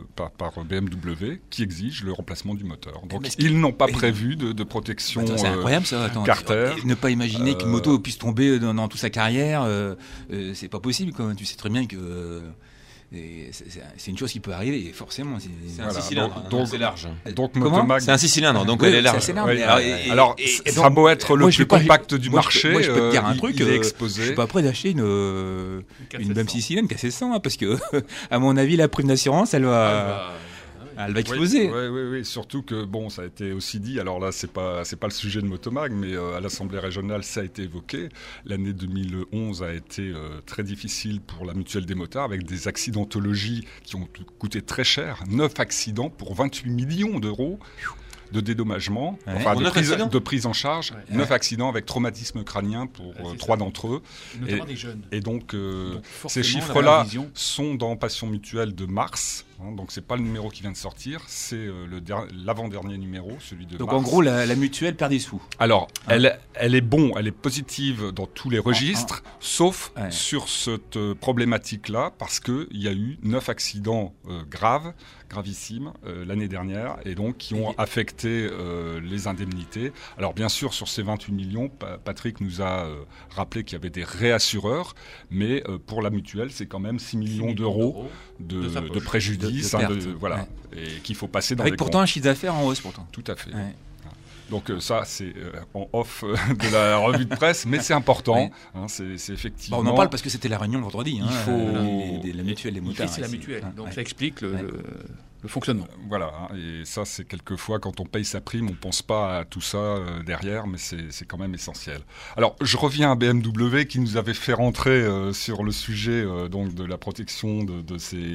[SPEAKER 7] BMW, qui exige le remplacement du moteur. Donc ils n'ont pas prévu de protection.
[SPEAKER 1] C'est incroyable ça, attends,
[SPEAKER 7] Carter.
[SPEAKER 1] Ne pas imaginer qu'une moto puisse tomber dans toute sa carrière, c'est pas possible quand même. Tu sais très bien que c'est une chose qui peut arriver et forcément
[SPEAKER 3] c'est un 6 cylindres, donc c'est large.
[SPEAKER 7] Donc Motomag,
[SPEAKER 3] c'est un 6 cylindres, donc elle est large.
[SPEAKER 1] C'est large.
[SPEAKER 7] Oui, alors ça sera beau être le plus compact du marché.
[SPEAKER 1] Moi je peux te dire un truc,
[SPEAKER 7] il est exposé.
[SPEAKER 1] Je suis pas prêt d'acheter une BM 6 cylindres K1600 hein, parce que à mon avis la prime d'assurance elle va exploser.
[SPEAKER 7] Oui, surtout que bon, ça a été aussi dit. Alors là, c'est pas le sujet de Motomag, mais à l'Assemblée régionale, ça a été évoqué. L'année 2011 a été très difficile pour la Mutuelle des motards, avec des accidentologies qui ont coûté très cher. 9 accidents pour 28 millions d'euros de dédommagement, de prise en charge, 9 accidents avec traumatisme crânien pour 3 d'entre eux.
[SPEAKER 2] Notamment des jeunes.
[SPEAKER 7] Et donc ces chiffres-là sont dans Passion Mutuelle de mars. Hein, donc c'est pas le numéro qui vient de sortir, c'est l'avant-dernier numéro, celui de
[SPEAKER 1] donc
[SPEAKER 7] mars.
[SPEAKER 1] en gros la mutuelle perd des sous.
[SPEAKER 7] Alors elle est positive dans tous les registres, sauf sur cette problématique-là, parce qu'il y a eu 9 accidents gravissimes l'année dernière, et donc qui ont affecté les indemnités. Alors bien sûr, sur ces 28 millions, Patrick nous a rappelé qu'il y avait des réassureurs, mais pour la mutuelle, c'est quand même 6 millions d'euros de préjudice. Voilà, et qu'il faut passer dans
[SPEAKER 1] avec
[SPEAKER 7] les
[SPEAKER 1] pourtant
[SPEAKER 7] comptes.
[SPEAKER 1] Un chiffre d'affaires en hausse pourtant.
[SPEAKER 7] Tout à fait. Ouais. Donc ça c'est en off de la revue de presse, mais c'est important. Ouais. Hein, c'est effectivement.
[SPEAKER 1] On en parle parce que c'était la réunion le vendredi.
[SPEAKER 7] Il faut
[SPEAKER 1] la mutuelle des motards.
[SPEAKER 2] C'est la mutuelle, donc ça explique le fonctionnement.
[SPEAKER 7] Voilà, hein, et ça c'est quelquefois quand on paye sa prime, on pense pas à tout ça derrière, mais c'est quand même essentiel. Alors je reviens à BMW qui nous avait fait rentrer sur le sujet donc de la protection de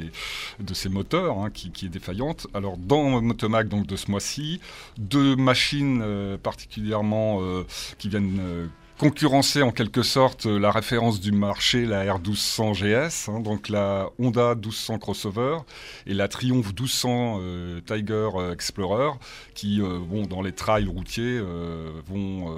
[SPEAKER 7] ces moteurs hein, qui est défaillante. Alors dans Motomag donc de ce mois-ci, 2 machines particulièrement qui viennent concurrencer en quelque sorte la référence du marché, la R1200 GS, hein, donc la Honda 1200 Crossover et la Triumph 1200 Tiger Explorer, qui dans les trails routiers vont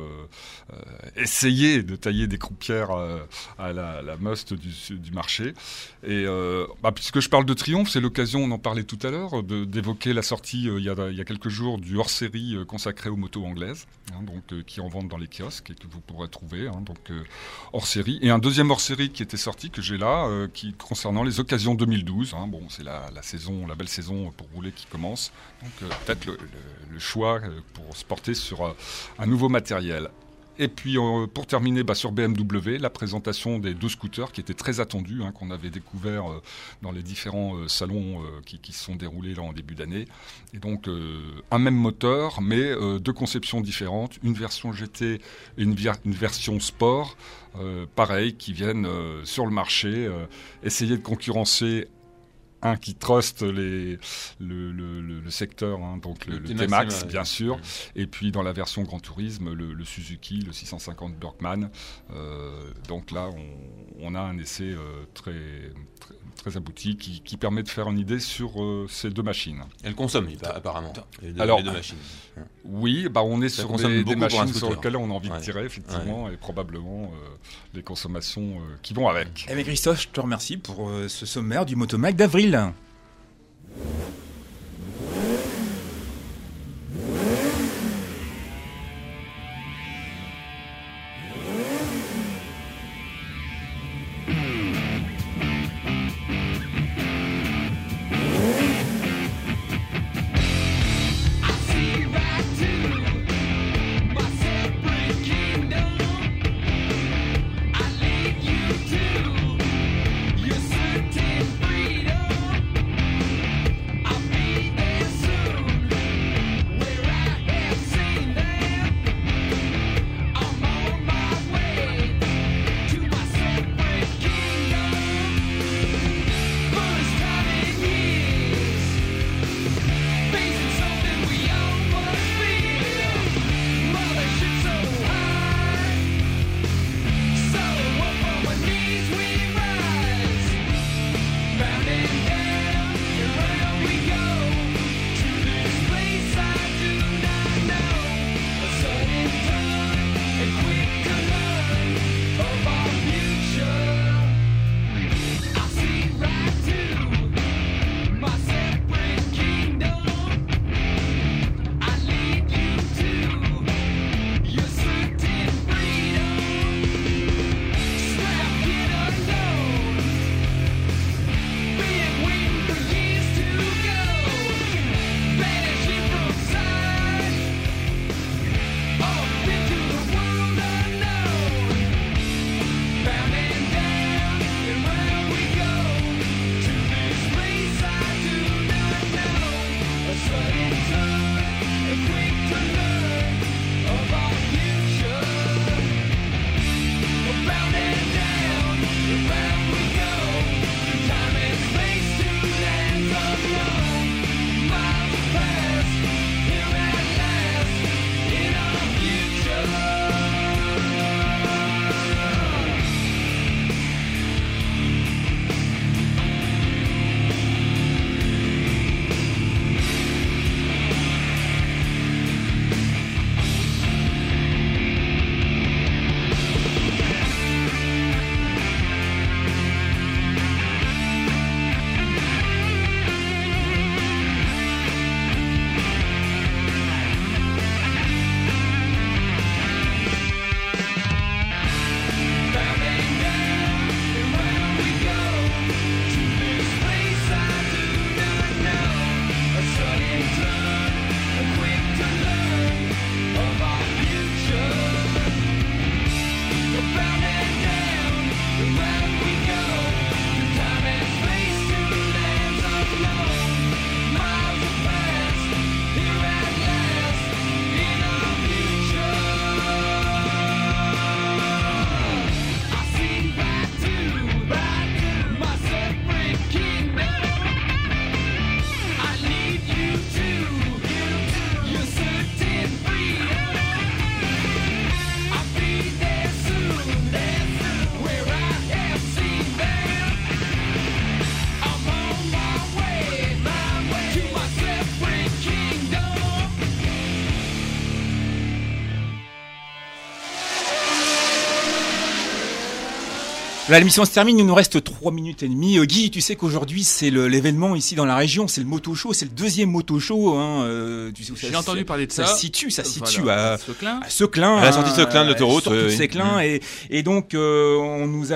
[SPEAKER 7] essayer de tailler des croupières à la must du marché. Et puisque je parle de Triumph, c'est l'occasion, on en parlait tout à l'heure, d'évoquer la sortie il y a quelques jours du hors-série consacré aux motos anglaises, hein, donc qui en vendent dans les kiosques et que vous pourrez trouver, hein, donc hors série, et un deuxième hors série qui était sorti que j'ai là, qui concernant les occasions 2012. Hein, bon, c'est la belle saison pour rouler qui commence, donc peut-être le choix pour se porter sur un nouveau matériel. Et puis pour terminer sur BMW, la présentation des 2 scooters qui étaient très attendus, hein, qu'on avait découvert dans les différents salons qui se sont déroulés là en début d'année. Et donc un même moteur, mais 2 conceptions différentes, une version GT et une version sport, pareil, qui viennent sur le marché essayer de concurrencer un qui truste le secteur, hein, donc le T-Max, bien sûr, et puis dans la version Grand Tourisme, le Suzuki, le 650 Berkman. Donc là, on a un essai très abouti qui permet de faire une idée sur ces deux machines.
[SPEAKER 3] Elles consomment apparemment, les deux machines.
[SPEAKER 7] Oui, on est sur des machines sur lesquelles on a envie de tirer, effectivement, et probablement les consommations qui vont avec.
[SPEAKER 1] Eh bien Christophe, je te remercie pour ce sommaire du Motomag d'avril. Là, l'émission se termine, il nous reste 3 minutes et demie. Guy, tu sais qu'aujourd'hui, c'est l'événement ici dans la région, c'est le moto show, c'est le deuxième moto show. Tu sais où
[SPEAKER 2] j'ai entendu parler de ça.
[SPEAKER 1] Ça se situe voilà, à
[SPEAKER 3] Seclin. À la sortie de Seclin de l'autoroute.
[SPEAKER 1] Seclin, et donc, on nous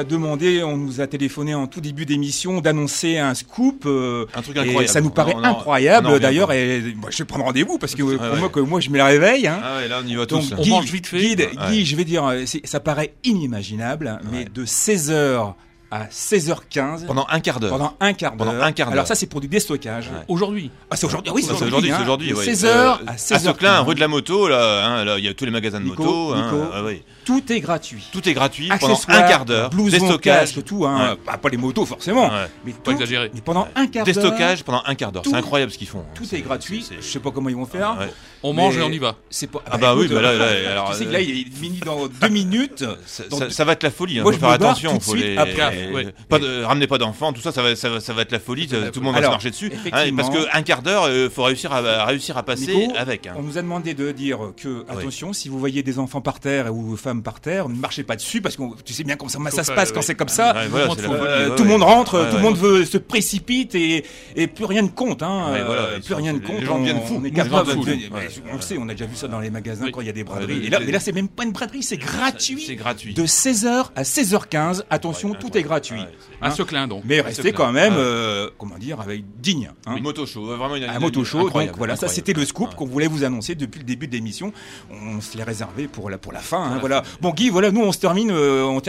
[SPEAKER 1] a téléphoné en tout début d'émission d'annoncer un scoop.
[SPEAKER 3] Un truc incroyable.
[SPEAKER 1] Et ça nous paraît incroyable, d'ailleurs, et je vais prendre rendez-vous parce que moi, je mets le réveil.
[SPEAKER 3] Ah ouais, là, on y va tous.
[SPEAKER 2] On mange vite fait.
[SPEAKER 1] Guy, je vais dire, ça paraît inimaginable, mais de 16h à 16h15.
[SPEAKER 3] Pendant un quart d'heure.
[SPEAKER 1] Pendant un quart d'heure.
[SPEAKER 3] Alors
[SPEAKER 1] Alors ça, c'est pour du déstockage.
[SPEAKER 3] Ouais.
[SPEAKER 2] Aujourd'hui.
[SPEAKER 1] Ah, c'est aujourd'hui. Oui,
[SPEAKER 3] c'est aujourd'hui.
[SPEAKER 1] hein.
[SPEAKER 3] C'est aujourd'hui. Ouais.
[SPEAKER 1] 16h à 16h15.
[SPEAKER 3] À Seclin, rue de la moto, là, il y a tous les magasins de
[SPEAKER 1] Nico,
[SPEAKER 3] moto.
[SPEAKER 1] Nico. Tout est gratuit.
[SPEAKER 3] Tout est gratuit pendant
[SPEAKER 1] Accessoires,
[SPEAKER 3] un quart d'heure.
[SPEAKER 1] blouson,
[SPEAKER 3] Déstockage.
[SPEAKER 1] casque, tout. Hein. Pas les motos forcément.
[SPEAKER 3] Ouais.
[SPEAKER 1] Mais
[SPEAKER 2] Pas exagérer.
[SPEAKER 1] Mais pendant un quart d'heure.
[SPEAKER 3] Déstockage pendant un quart d'heure.
[SPEAKER 1] Tout-
[SPEAKER 3] C'est incroyable ce qu'ils font.
[SPEAKER 1] Tout est gratuit. Je sais pas comment ils vont faire.
[SPEAKER 3] Ouais.
[SPEAKER 2] On mange
[SPEAKER 1] Mais
[SPEAKER 2] et on y va.
[SPEAKER 1] C'est pas.
[SPEAKER 3] Ah bah oui,
[SPEAKER 1] écoute,
[SPEAKER 3] bah là, alors,
[SPEAKER 1] tu sais que là, il est fini dans 2 minutes.
[SPEAKER 3] Ça va être la folie.
[SPEAKER 1] Moi,
[SPEAKER 3] Faut
[SPEAKER 1] je
[SPEAKER 3] faire
[SPEAKER 1] me barre
[SPEAKER 3] attention.
[SPEAKER 1] tout de
[SPEAKER 3] Faut
[SPEAKER 1] suite
[SPEAKER 3] les.
[SPEAKER 1] après.
[SPEAKER 2] Ouais.
[SPEAKER 3] Ramenez pas d'enfants. Tout ça, ça va être la folie. Tout le monde va se
[SPEAKER 1] Alors,
[SPEAKER 3] marcher dessus.
[SPEAKER 1] effectivement.
[SPEAKER 3] Parce que un quart d'heure, faut réussir à passer
[SPEAKER 1] Nico,
[SPEAKER 3] avec.
[SPEAKER 1] On nous a demandé de dire que, attention, si vous voyez des enfants par terre ou femmes par terre, ne marchez pas dessus parce que tu sais bien comment ça se passe quand c'est comme ça.
[SPEAKER 3] Ouais, voilà, c'est la folie.
[SPEAKER 1] Tout le monde rentre,
[SPEAKER 3] Ouais,
[SPEAKER 1] tout le monde se précipite et plus rien ne compte.
[SPEAKER 3] Ouais, voilà,
[SPEAKER 1] plus rien ne compte.
[SPEAKER 3] les gens deviennent fous.
[SPEAKER 1] On est
[SPEAKER 3] Les gens
[SPEAKER 1] capable.
[SPEAKER 3] deviennent fous.
[SPEAKER 1] On le sait, on a déjà vu ça dans les magasins
[SPEAKER 2] Oui.
[SPEAKER 1] quand il y a des braderies.
[SPEAKER 3] Ouais,
[SPEAKER 1] Et là, mais là, c'est même pas une braderie, c'est gratuit.
[SPEAKER 3] C'est gratuit.
[SPEAKER 1] De 16h à 16h15. Attention,
[SPEAKER 3] Ouais,
[SPEAKER 1] tout est gratuit.
[SPEAKER 3] Ouais,
[SPEAKER 2] À Seclin, donc.
[SPEAKER 1] Mais restez quand même,
[SPEAKER 3] Ouais.
[SPEAKER 1] comment dire, avec digne. Hein.
[SPEAKER 3] Une moto show, vraiment une
[SPEAKER 1] Un moto show, donc
[SPEAKER 3] incroyable,
[SPEAKER 1] voilà, ça
[SPEAKER 3] incroyable.
[SPEAKER 1] c'était le scoop
[SPEAKER 3] Ouais.
[SPEAKER 1] qu'on voulait vous annoncer depuis le début de l'émission. On se l'est réservé pour la fin. Hein, voilà. Bon Guy, voilà, nous on termine et on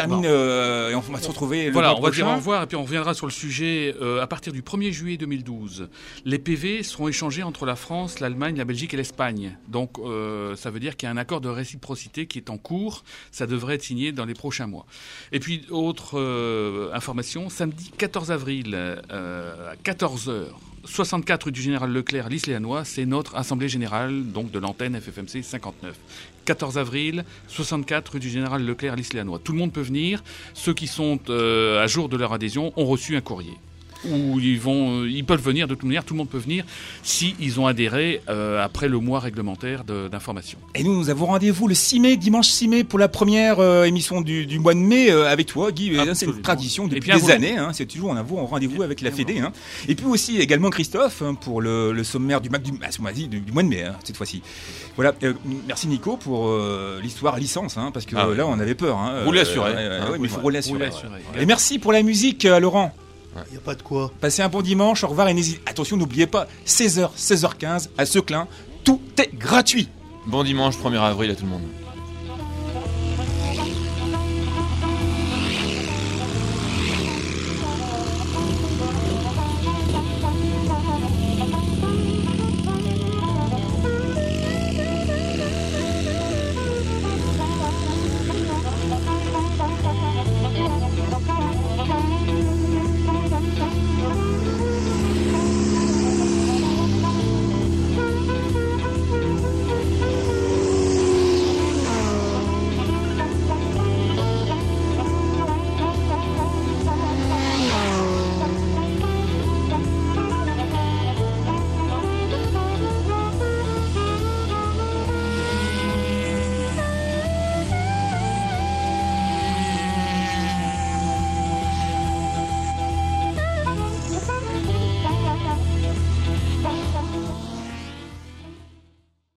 [SPEAKER 1] va se retrouver. Le
[SPEAKER 2] Voilà,
[SPEAKER 1] mois
[SPEAKER 2] on va dire
[SPEAKER 1] prochain.
[SPEAKER 2] au revoir et puis on reviendra sur le sujet. À partir du 1er juillet 2012, les PV seront échangés entre la France, l'Allemagne, la Belgique et l'Espagne. Donc ça veut dire qu'il y a un accord de réciprocité qui est en cours. Ça devrait être signé dans les prochains mois. Et puis autre information, samedi 14 avril à 14h. 64 rue du Général Leclerc, l'Isléanois, c'est notre assemblée générale donc de l'antenne FFMC 59. 14 avril, 64 rue du Général Leclerc, l'Isléanois. Tout le monde peut venir. Ceux qui sont à jour de leur adhésion ont reçu un courrier. Où ils peuvent venir de toute manière, tout le monde peut venir si ils ont adhéré après le mois réglementaire d'information.
[SPEAKER 1] Et nous avons rendez-vous le 6 mai, dimanche 6 mai, pour la première émission du mois de mai avec toi, Guy. C'est une
[SPEAKER 2] Absolument.
[SPEAKER 1] tradition
[SPEAKER 2] Et
[SPEAKER 1] depuis
[SPEAKER 2] puis un
[SPEAKER 1] des
[SPEAKER 2] volant.
[SPEAKER 1] années. Hein, c'est toujours on a rendez-vous avec la Fédé. Hein. Et puis aussi également Christophe pour le sommaire du mois de mai hein, cette fois-ci. Voilà. Merci Nico pour l'histoire licence, hein, parce que là on avait peur. Hein,
[SPEAKER 3] Rouler assuré.
[SPEAKER 1] Ouais, mais il faut rouler assuré.
[SPEAKER 2] assuré.
[SPEAKER 1] Et merci pour la musique, Laurent.
[SPEAKER 4] Il n'y a pas de quoi.
[SPEAKER 1] Passez un bon dimanche, au revoir et n'hésitez. Attention, n'oubliez pas, 16h, 16h15 à Seclin, tout est gratuit.
[SPEAKER 3] Bon dimanche 1er avril à tout le monde.